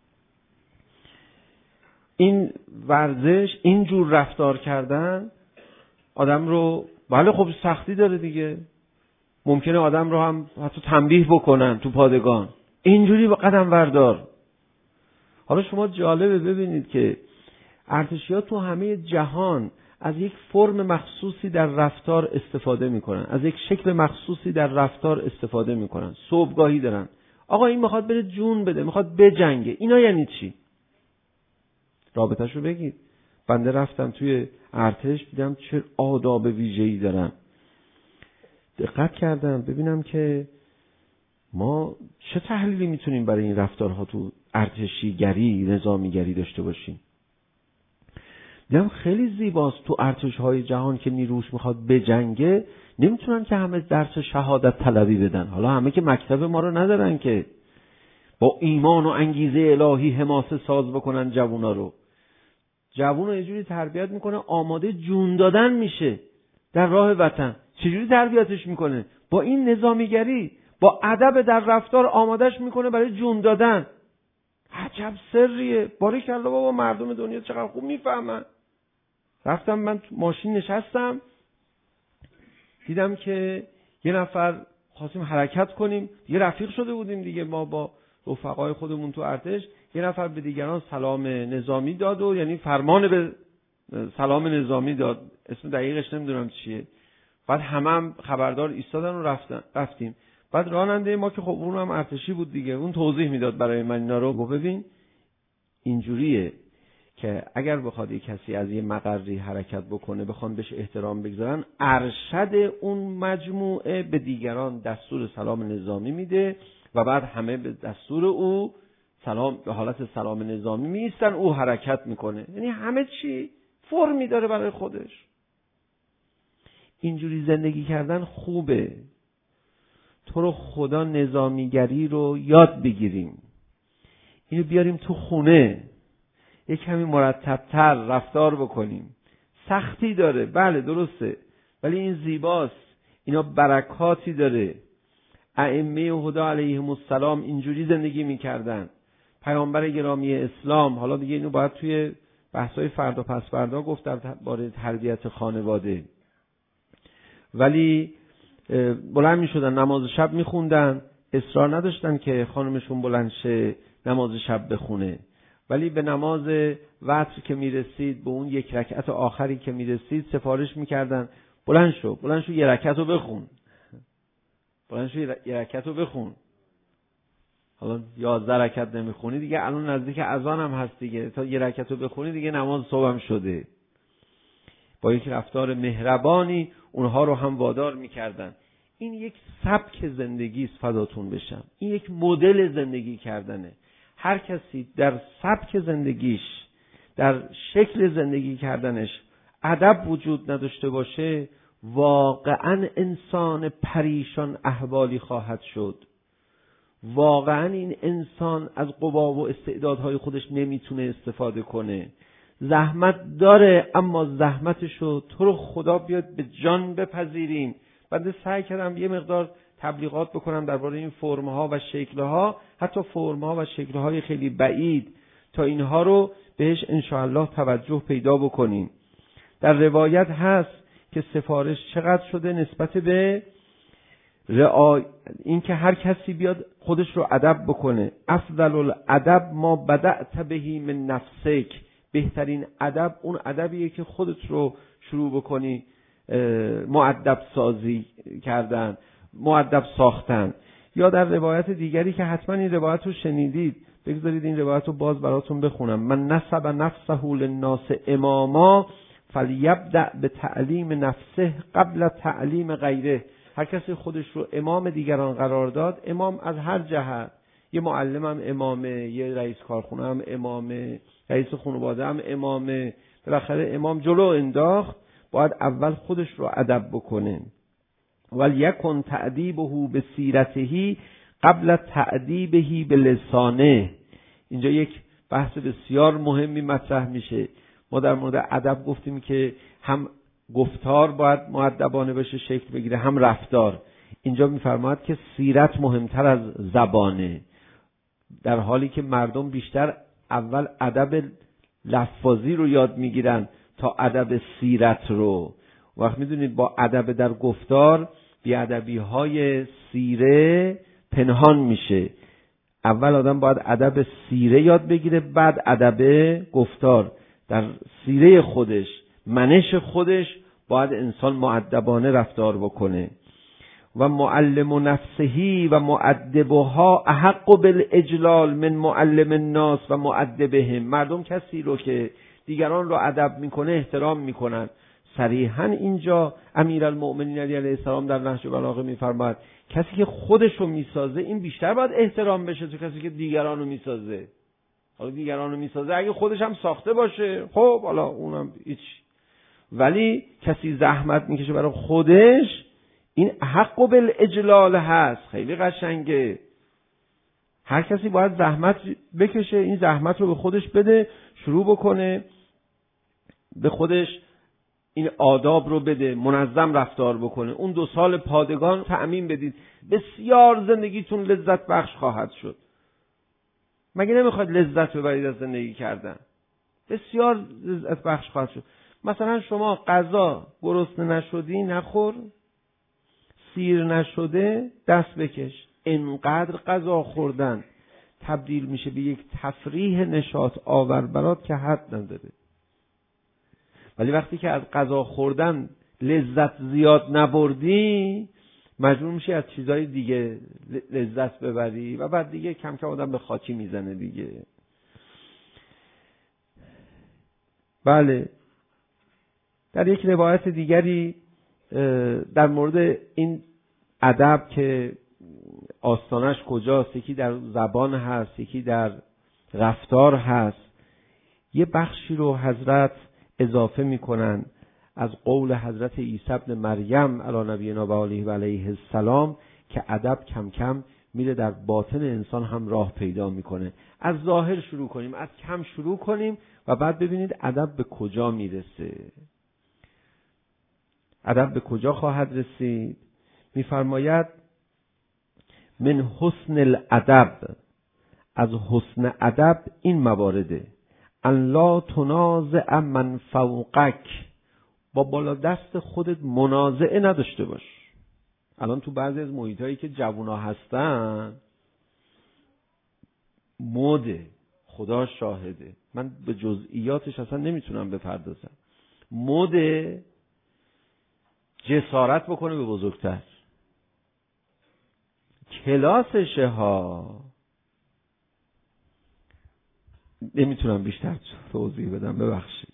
این ورزش، این جور رفتار کردن آدم رو، بله خب سختی داره دیگه. ممکنه آدم رو هم حتی تنبیه بکنن تو پادگان، اینجوری با قدم بردار. حالا شما جالبه ببینید که ارتشی‌ها تو همه جهان از یک فرم مخصوصی در رفتار استفاده میکنن، از یک شکل مخصوصی در رفتار استفاده میکنن. صبحگاهی دارن. آقا این میخواد بره جون بده، میخواد بجنگه. اینا یعنی چی؟ رابطه‌شو بگید. بنده رفتم توی ارتش دیدم چه آداب ویژه‌ای دارن. دقت کردم ببینم که ما چه تحلیلی میتونیم برای این رفتارها تو ارتشیگری، نظامیگری داشته باشیم. دیدم خیلی زیباست. تو ارتش‌های جهان که نیروش میخواد بجنگه نمیتونن که همه درس شهادت طلبی بدن. حالا همه که مکتب ما رو ندارن که. با ایمان و انگیزه الهی حماسه ساز بکنن جوونا رو. جوون رو یه جوری تربیت میکنه آماده جون دادن میشه در راه وطن. چجوری تربیتش میکنه؟ با این نظامیگری، با ادب در رفتار آمادش میکنه برای جون دادن. عجب سریه. باریکالله بابا، مردم دنیا چقدر خوب میفهمن. رفتم من تو ماشین نشستم، دیدم که یه نفر خواستیم حرکت کنیم، یه رفیق شده بودیم دیگه ما با رفقای خودمون تو ارتش، یه نفر به دیگران سلام نظامی داد و یعنی فرمان به سلام نظامی داد، اسم دقیقش نمیدونم چیه. بعد هم خبردار ایستادن و رفتیم. بعد راننده ما که خب اون هم ارتشی بود دیگه، اون توضیح میداد برای من اینا رو. ببین اینجوریه که اگر بخواد کسی از یه مقری حرکت بکنه، بخوان بهش احترام بگذارن، ارشد اون مجموعه به دیگران دستور سلام نظامی میده و بعد همه به دستور او سلام، به حالت سلام نظامی میایستن، او حرکت میکنه. یعنی همه چی فرمی داره برای خودش. اینجوری زندگی کردن خوبه. تو رو خدا نظامیگری رو یاد بگیریم، اینو بیاریم تو خونه، یک کمی مرتب‌تر رفتار بکنیم. سختی داره، بله درسته، ولی این زیباست، اینا برکاتی داره. ائمه هدی علیهم السلام اینجوری زندگی میکردن. پیامبر گرامی اسلام، حالا دیگه اینو باید توی بحث‌های فردا پس فردا گفت درباره تربیت خانواده، ولی بلند میشدن نماز شب میخوندن، اصرار نداشتن که خانمشون بلند شه نماز شب بخونه، ولی به نماز وتر که میرسید، به اون یک رکعت آخری که میرسید، سفارش میکردن بلند شو یه رکعت رو بخون، بلند شو یه رکعت رو بخون. حالا 11 رکعت نمیخونی دیگه، الان نزدیک اذان هم هست دیگه، تا یه رکعت رو بخونی دیگه نماز صبح هم شده. با یک رفتار مهربانی اونها رو هم وادار میکردن. این یک سبک زندگی است، فداتون بشم. این یک مدل زندگی کردنه. هر کسی در سبک زندگیش، در شکل زندگی کردنش ادب وجود نداشته باشه، واقعا انسان پریشان احوالی خواهد شد. واقعا این انسان از قوا و استعدادهای خودش نمیتونه استفاده کنه. زحمت داره، اما زحمتشو تو رو خدا بیاد به جان بپذیریم. بعد سعی کردم یه مقدار تبلیغات بکنم درباره این فرم‌ها و شکل‌ها، حتی فرم‌ها و شکل‌های خیلی بعید، تا اینها رو بهش انشاءالله توجه پیدا بکنیم. در روایت هست که سفارش چقدر شده نسبت به این که هر کسی بیاد خودش رو ادب بکنه. افضل الادب ما بدأت بهی من نفسک. بهترین ادب اون ادبیه که خودت رو شروع بکنی مؤدب سازی کردن، مؤدب ساختن. یا در روایت دیگری که حتما این روایت رو شنیدید، بگذارید این روایت رو باز براتون بخونم. من نسب نفسه للناس اماما فلیبدأ به تعلیم نفسه قبل تعلیم غیره. هر کسی خودش رو امام دیگران قرار داد، امام از هر جهت، یه معلم هم امامه، یه رئیس کارخونه هم امامه، رئیس خانواده هم امامه، بالاخره امام جلو انداخت، باید اول خودش رو ادب بکنه. ولیکن تأدیبه به سیرته قبل تأدیبه به لسانه. اینجا یک بحث بسیار مهمی مطرح میشه. ما در مورد ادب گفتیم که هم گفتار باید مؤدبانه بشه، شکل بگیره، هم رفتار. اینجا میفرماید که سیرت مهمتر از زبانه، در حالی که مردم بیشتر اول ادب لفظی رو یاد میگیرن تا ادب سیرت رو. وقت میدونید با ادب در گفتار بی‌ادبی‌های سیره پنهان میشه. اول آدم باید ادب سیره یاد بگیره، بعد ادب گفتار. در سیره خودش، منش خودش، باید انسان مؤدبانه رفتار بکنه. و معلم نفسهی و مؤدبها احق بالاجلال من معلم الناس و مؤدبهم. مردم کسی رو که دیگران رو ادب میکنه احترام میکنن. صریحا اینجا امیرالمؤمنین علیه السلام در نهج البلاغه میفرماید کسی که خودش رو میسازه این بیشتر باید احترام بشه تو کسی که دیگران رو میسازه. حالا دیگران رو میسازه اگه خودش هم ساخته باشه، خب حالا اونم هیچ، ولی کسی زحمت میکشه برای خودش، این حق بالاجلال هست. خیلی قشنگه. هر کسی باید زحمت بکشه، این زحمت رو به خودش بده، شروع بکنه به خودش این آداب رو بده، منظم رفتار بکنه. اون 2 سال پادگان تأمین بدید، بسیار زندگیتون لذت بخش خواهد شد. مگه نمیخواید لذت ببرید از زندگی کردن؟ بسیار لذت بخش خواهد شد. مثلا شما غذا گرسنه نشدی نخور، سیر نشده دست بکش. انقدر غذا خوردن تبدیل میشه به یک تفریح نشاط آور برات که حد نداره. ولی وقتی که از غذا خوردن لذت زیاد نبردی، مجبور میشی از چیزهای دیگه لذت ببری و بعد دیگه کم کم آدم به خاکی میزنه دیگه. بله، در یک روایت دیگری در مورد این ادب که آستانش کجاست، یکی در زبان هست، یکی در رفتار هست، یه بخشی رو حضرت اضافه میکنن از قول حضرت عیسی ابن مریم علی نبینا و آله و علیه السلام که ادب کم کم میره در باطن انسان هم راه پیدا میکنه. از ظاهر شروع کنیم، از کم شروع کنیم و بعد ببینید ادب به کجا میرسه. ادب به کجا خواهد رسید؟ میفرماید من حسن الادب، از حسن ادب این موارده: ان لا تنازع من فوقک، با بالا دست خودت منازعه نداشته باش. الان تو بعضی از محیطایی که جوونا هستن موده، خدا شاهده، من به جزئیاتش اصلا نمیتونم بپردازم، موده جسارت بکنه به بزرگتر، کلاسشه ها. نمیتونم بیشتر توضیح بدم، ببخشید.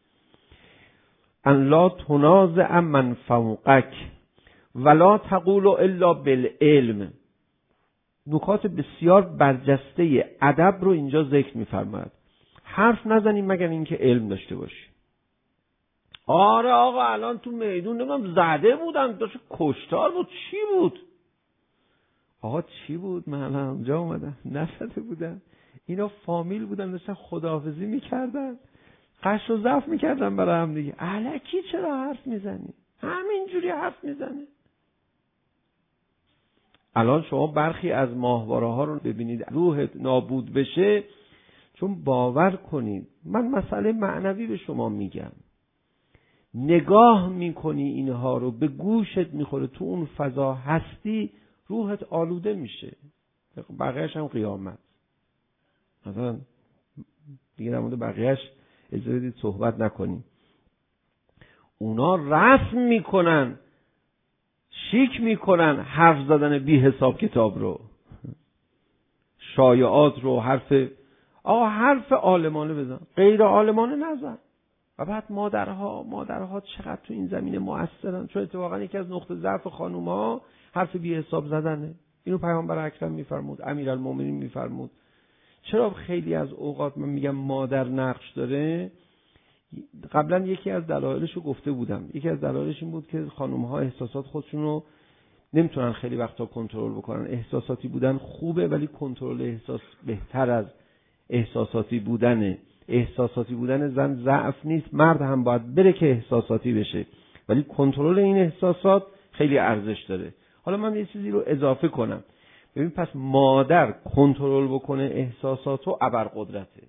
ان لا تنازع من فوقک ولا تقول الا بالعلم. نکات بسیار برجسته ادب رو اینجا ذکر می‌فرماید. حرف نزنیم مگر اینکه علم داشته باشی. آره آقا الان تو میدون نمیدونم زده بودن، داشت کشتار بود، چی بود؟ آقا چی بود؟ من الان اونجا اومدم نزده بودن، اینا فامیل بودن داشتن خداحافظی میکردن، قش و ضعف میکردن برای هم دیگه. الکی چرا حرف میزنی؟ همینجوری حرف میزنه. الان شما برخی از ماهواره ها رو ببینید روحت نابود بشه، چون باور کنید من مسئله معنوی به شما میگم، نگاه میکنی اینها رو، به گوشت میخوره، تو اون فضا هستی، روحت آلوده میشه، بقیهش هم قیامت. مثلا دیگه در مورد بقیهش اجازه بدید صحبت نکنیم. اونا رسم میکنن، شیک میکنن حرف زدن بی حساب کتاب رو، شایعات رو، حرف عالمانه بزن، غیر عالمانه نزن. و بعد مادرها چقدر تو این زمینه مؤثرن، چون اتفاقا یکی از نقطه ضعف خانوم‌ها حرف بی حساب زدنه. اینو پیامبر اکرم میفرمود، امیرالمومنین میفرمود. چرا خیلی از اوقات من میگم مادر نقش داره؟ قبلا یکی از دلایلش رو گفته بودم. یکی از دلایلش این بود که خانوم‌ها احساسات خودشون رو نمیتونن خیلی وقتا کنترل بکنن. احساساتی بودن خوبه ولی کنترل احساس بهتر از احساساتی بودنه. احساساتی بودن زن ضعف نیست، مرد هم باید بره که احساساتی بشه، ولی کنترل این احساسات خیلی ارزش داره. حالا من یه چیزی رو اضافه کنم. ببین پس مادر کنترل بکنه احساساتو ابرقدرته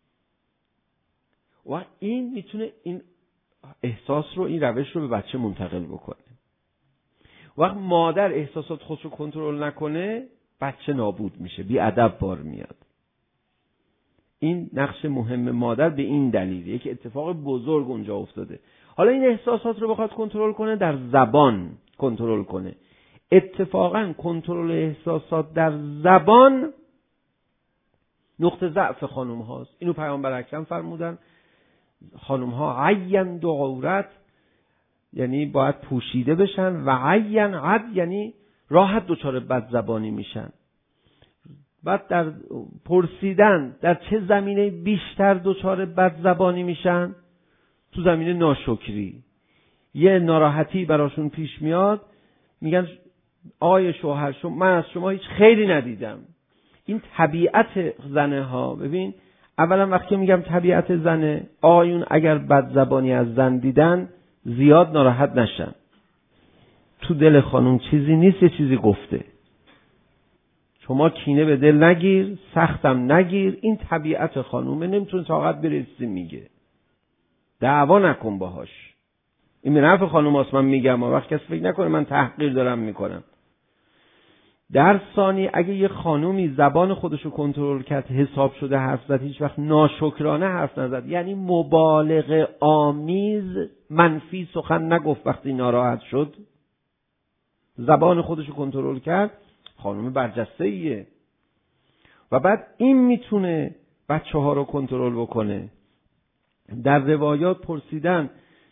و این میتونه این احساس رو، این روش رو به بچه منتقل بکنه. وقت مادر احساسات خودشو کنترل نکنه بچه نابود میشه، بی ادب بار میاد. این نقش مهم مادر به این دلیل، یک اتفاق بزرگ اونجا افتاده. حالا این احساسات رو بخواد کنترل کنه، در زبان کنترل کنه. اتفاقا کنترل احساسات در زبان نقطه ضعف خانم هاست. اینو پیامبر اکرم فرمودن خانم ها عین دو عورت، یعنی باید پوشیده بشن، و عین عد یعنی راحت دچار بد زبانی میشن. بعد در پرسیدن در چه زمینه بیشتر دچار بد زبانی میشن؟ تو زمینه ناشکری. یه ناراحتی براشون پیش میاد، میگن آقای شوهر من از شما هیچ خیری ندیدم، این طبیعت زنه ها. ببین اولا وقتی میگم طبیعت زنه، آقایون اگر بدزبانی از زن دیدن زیاد ناراحت نشن. تو دل خانم چیزی نیست، یه چیزی گفته. شما کینه به دل نگیر، سختم نگیر، این طبیعت خانومه، نمیتونه طاقت برسی میگه. دعوا نکن باهاش. این به نفع خانوم هاست من میگم، وقت کسی فکر نکنه من تحقیر دارم میکنم. در ثانی اگه یه خانومی زبان خودشو کنترل کرد، حساب شده حرف زد، هیچ وقت ناشکرانه حرف نزد، یعنی مبالغه آمیز منفی سخن نگفت، وقتی ناراحت شد زبان خودشو کنترل کرد، خانم برجسته ایه. و بعد این میتونه بچه ها رو کنترل بکنه. در روایات پرسیدن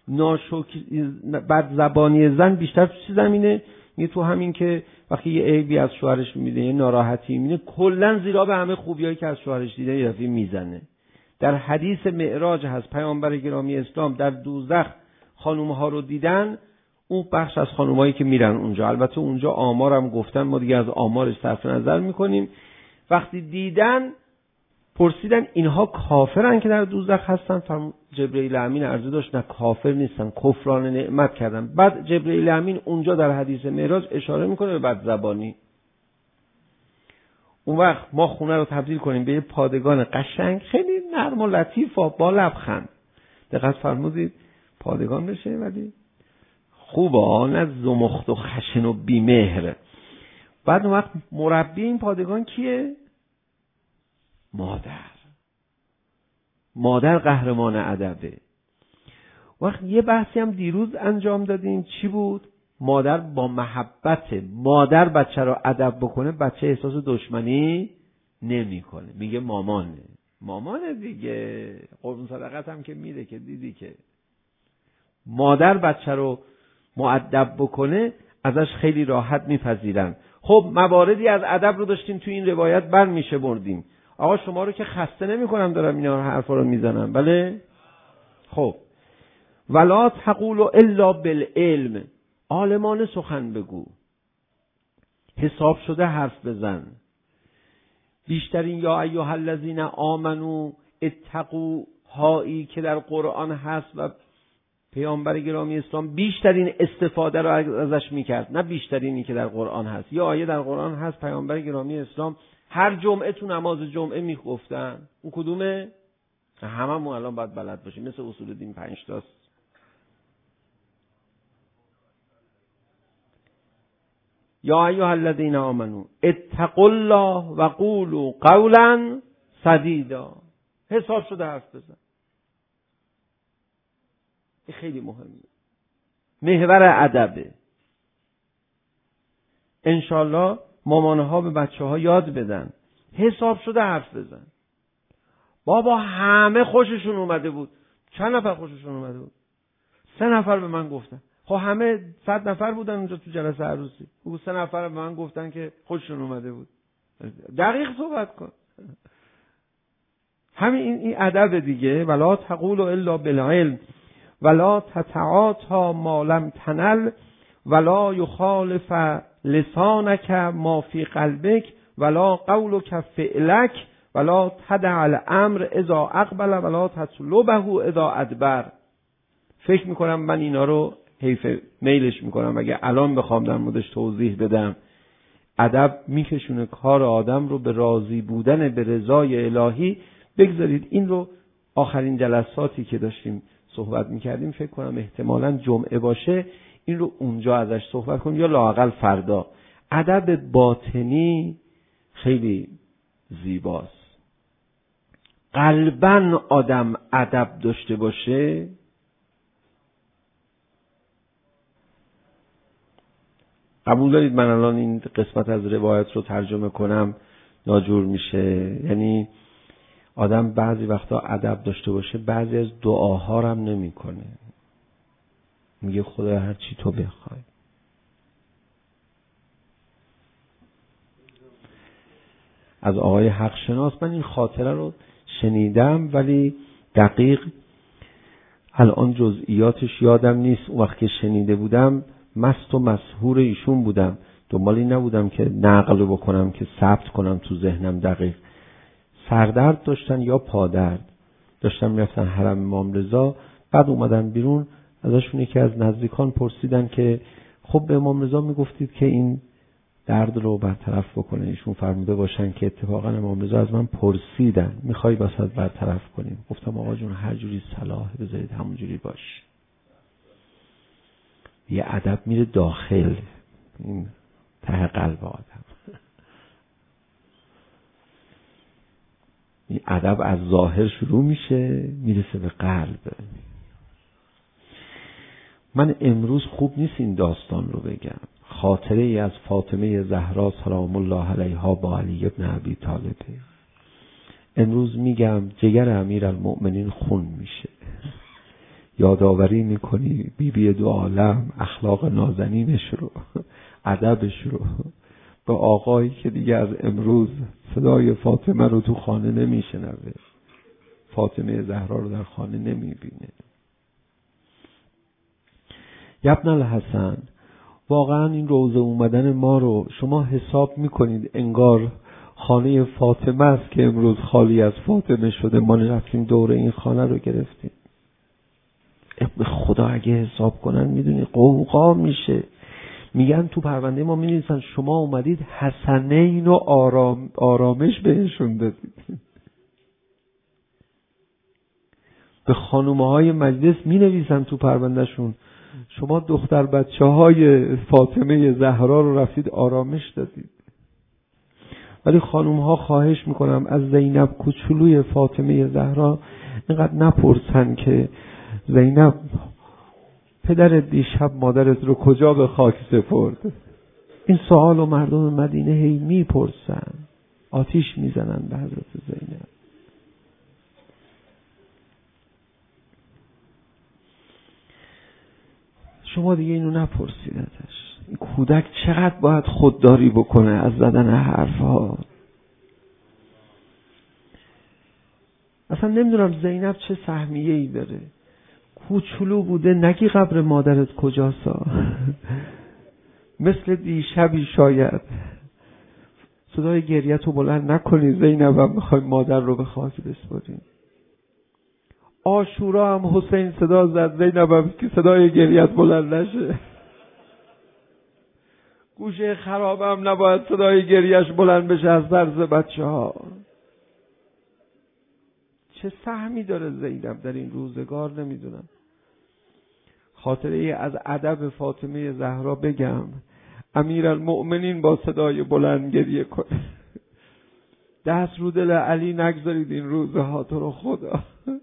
بد زبانی زن بیشتر تو چه زمینه؟ میگه تو همین که وقتی یه عیبی از شوهرش میده، یه ناراحتی میده، کلا زیرا به همه خوبیایی که از شوهرش دیده یه دفعه میزنه. در حدیث معراج هست پیامبر گرامی اسلام در دوزخ خانوم ها رو دیدن، اون بخش از خانومایی که میرن اونجا، البته اونجا آمارم گفتن، ما دیگه از آمارش صرف نظر میکنیم، وقتی دیدن پرسیدن اینها کافرن که در دوزخ هستن؟ جبرئیل امین عرضه داشت نه کافر نیستن، کفران نعمت کردن. بعد جبرئیل امین اونجا در حدیث معراج اشاره میکنه به بدزبانی. اون وقت ما خونه رو تبدیل کنیم به یه پادگان قشنگ خیلی نرم و لطیف و با لبخند. دقت فرمودید پادگان بشه ولی خوبه، نه زمخت و خشن و بی‌مهر. بعد اون وقت مربی این پادگان کیه؟ مادر قهرمان ادبه. وقت یه بحثی هم دیروز انجام دادیم، چی بود؟ مادر با محبت مادر بچه رو ادب بکنه، بچه احساس دشمنی نمیکنه، میگه مامانه دیگه. قربون صدقت هم که میده که دیدی که مادر بچه رو مؤدب بکنه ازش خیلی راحت میپذیرن. خب مواردی از ادب رو داشتیم تو این روایت بر میشه بردیم. آقا شما رو که خسته نمی کنم دارم اینا حرفا رو میزنم، بله؟ خب ولا تقولوا الا بالعلم، عالمانه سخن بگو، حساب شده حرف بزن. بیشترین یا ایها الذین آمنو اتقوا هایی که در قرآن هست و پیامبر گرامی اسلام بیشترین استفاده رو ازش میکرد، نه بیشترینی که در قرآن هست. یا آیه در قرآن هست پیامبر گرامی اسلام هر جمعه تو نماز جمعه میگفتن. اون کدومه؟ هممون الان باید بلد باشیم، مثل اصول دین 5 تاست. یا ایها الذین آمنو اتقوا الله و قولوا قولا سدیدا، حساب شده حرف بزن. این خیلی مهمه، محور ادبه. انشالله مامانها به بچه ها یاد بدن حساب شده حرف بزن. بابا همه خوششون اومده بود. چند نفر خوششون اومده بود؟ 3 نفر به من گفتن. خب همه 100 نفر بودن اونجا تو جلسه عروسی، او 3 نفر به من گفتن که خوششون اومده بود. دقیق صحبت کن. همین این ادب دیگه. ولا تقولوا الا بالعلم ولا تتعاطى ما لم تنل ولا يخالف لسانك ما في قلبك ولا قولك فعلك ولا تدع الامر اذا اقبل ولا تطلبه اذا ادبر. فکر میکنم من اینا رو حیف میلش میکنم اگه الان بخوام در موردش توضیح بدم. ادب میکشونه کار آدم رو به راضی بودن به رضای الهی. بگذارید این رو آخرین جلساتی که داشتیم صحبت میکردیم، فکر کنم احتمالاً جمعه باشه، این رو اونجا ازش صحبت کنیم یا لااقل فردا. ادب باطنی خیلی زیباست. قلباً آدم ادب داشته باشه، قبول دارید من الان این قسمت از روایت رو ترجمه کنم ناجور میشه؟ یعنی آدم بعضی وقتا ادب داشته باشه، بعضی از دعاها رو هم نمیکنه، میگه خدا هر چی تو بخوای. از آقای حق شناس من این خاطره رو شنیدم ولی دقیق الان جزئیاتش یادم نیست. اون وقت که شنیده بودم مست و مسحور ایشون بودم. دنبال این نبودم که نقل بکنم که ثبت کنم تو ذهنم دقیق. سردرد داشتن یا پادرد، داشتن میرفتن حرم امام رضا. بعد اومدن بیرون، ازشون یکی از نزدیکان پرسیدن که خب به امام رضا میگفتید که این درد رو برطرف بکنه. ایشون فرموده باشن که اتفاقا امام رضا از من پرسیدن میخوای واسه برطرف کنیم؟ گفتم آقا جون هر جوری صلاح بذارید همون جوری باش. یه ادب میره داخل، این ته قلب آدم. این ادب از ظاهر شروع میشه میرسه به قلب. من امروز خوب نیست این داستان رو بگم. خاطره ای از فاطمه زهرا سلام الله علیها با علی ابن ابی طالب. امروز میگم جگر امیرالمؤمنین خون میشه. یادآوری میکنی بیبی دو عالم اخلاق نازنینش رو، ادبش رو، به آقایی که دیگه از امروز صدای فاطمه رو تو خانه نمیشنوه، فاطمه زهرا رو در خانه نمیبینه. ابن الحسن، واقعا این روزه اومدن ما رو شما حساب میکنید انگار خانه فاطمه است که امروز خالی از فاطمه شده. ما رفتیم دور این خانه رو گرفتیم. به خدا اگه حساب کنن میدونی قوقا میشه. میگن تو پرونده ما مینویسن شما اومدید حسنین و آرامش بهشون دادید. به خانومهای مجلس مینویسن تو پروندهشون شما دختر بچه های فاطمه زهرا رو رفتید آرامش دادید. ولی خانومها خواهش میکنم از زینب کوچولوی فاطمه زهرا اینقدر نپرسن که زینب پدرت دیشب مادرت رو کجا به خاک سپرد. این سوال و مردم مدینه هی میپرسن، آتیش میزنن به حضرت زینب. شما دیگه اینو نپرسید ازش. این کودک چقدر باید خودداری بکنه از زدن حرفها. اصلا نمیدونم زینب چه سهمیه‌ای داره. کوچولو بوده نگی قبر مادرت کجاسا. مثل دیشبی شاید صدای گریه‌تو بلند نکنی زینبم میخوای مادر رو به خاک بسپاریم. عاشورا هم حسین صدا زد زینبم که صدای گریه‌ت بلند نشه. گوشه خرابم نباید صدای گریهش بلند بشه از طرز بچه ها. چه سهمی داره زینب در این روزگار نمیدونم. خاطره ای از ادب فاطمه زهرا بگم. امیرالمؤمنین با صدای بلند گریه کنه. دست رو دل علی نگذارید این روزها تو رو خدا.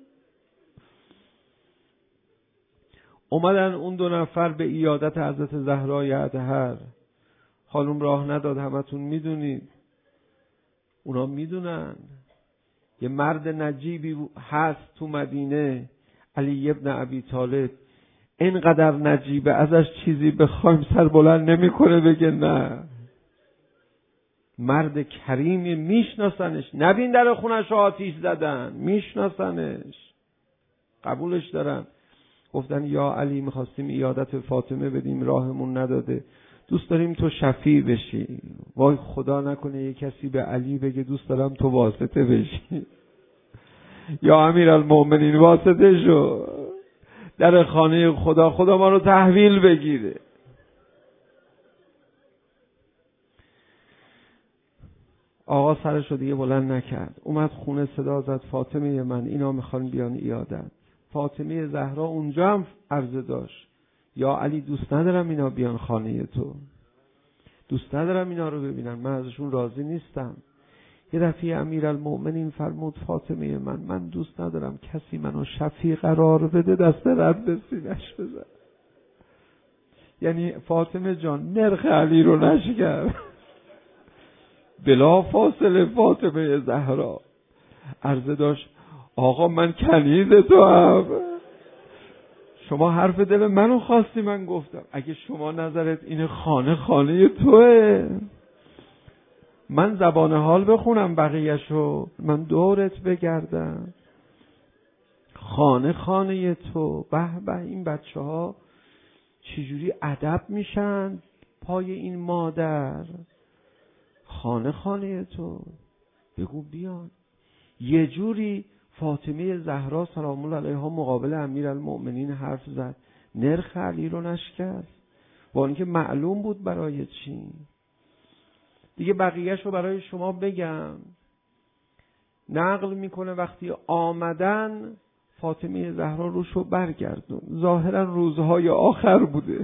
اومدن اون دو نفر به عیادت حضرت زهرای اطهر. خانم راه نداد، همتون میدونید. اونا میدونن یه مرد نجیبی هست تو مدینه، علی ابن ابی طالب. اینقدر نجیبه ازش چیزی بخوایم سر بلند نمیکنه بگه نه. مرد کریمی، میشناسنش. نبین در خونش آتیش زدن، میشناسنش، قبولش دارن. گفتن یا علی میخواستیم عیادت فاطمه بدیم راهمون نداده، دوست داریم تو شفیع بشی. وای خدا نکنه یه کسی به علی بگه دوست دارم تو واسطه بشی. یا امیرالمؤمنین واسطه شو در خانه خدا، خدا ما رو تحویل بگیره. آقا سرش رو دیگه بلند نکرد، اومد خونه صدا زد فاطمه من اینا میخوان بیان عیادت. فاطمه زهرا اونجا هم عرضه داشت یا علی دوست ندارم اینا بیان خانه تو، دوست ندارم اینا رو ببینن، من ازشون راضی نیستم. یه دفعه امیرالمؤمنین فرمود فاطمه من دوست ندارم کسی منو شفیع قرار بده دست رد به سینش بزن. یعنی فاطمه جان نرخ علی رو نشکر. بلا فاصله فاطمه زهرا عرضه داشت آقا من کنیز تو هم، شما حرف دل منو خواستی. من گفتم اگه شما نظرت این خانه توه، من زبان حال بخونم بقیه‌شو، من دورت بگردم. خانه تو. به به این بچه ها چجوری ادب میشن. پای این مادر، خانه تو، بگو بیان. یه جوری فاطمه زهرا سلام الله علیها مقابل امیرالمؤمنین حرف زد، نرخ علی رو نشکست، با اینکه معلوم بود برای چی. دیگه بقیهش رو برای شما بگم. نقل میکنه وقتی آمدن فاطمه زهرا روشو برگردون، ظاهرا روزهای آخر بوده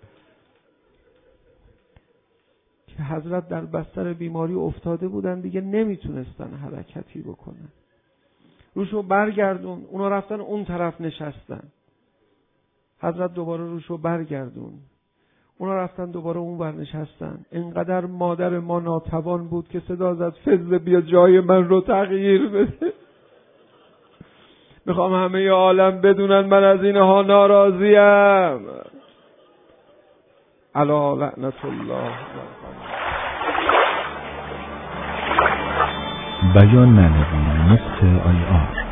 که حضرت در بستر بیماری افتاده بودن، دیگه نمیتونستن حرکتی بکنن. روشو برگردون، اونا رفتن اون طرف نشستن. حضرت دوباره روشو برگردون، اونا رفتن دوباره اون ور نشستن. اینقدر مادر ما ناتوان بود که صدا زد فضل بیا جای من رو تغییر بده. میخوام همه عالم بدونن من از اینها ناراضیم. علی لعنت الله. بیان معنوی نقطه IR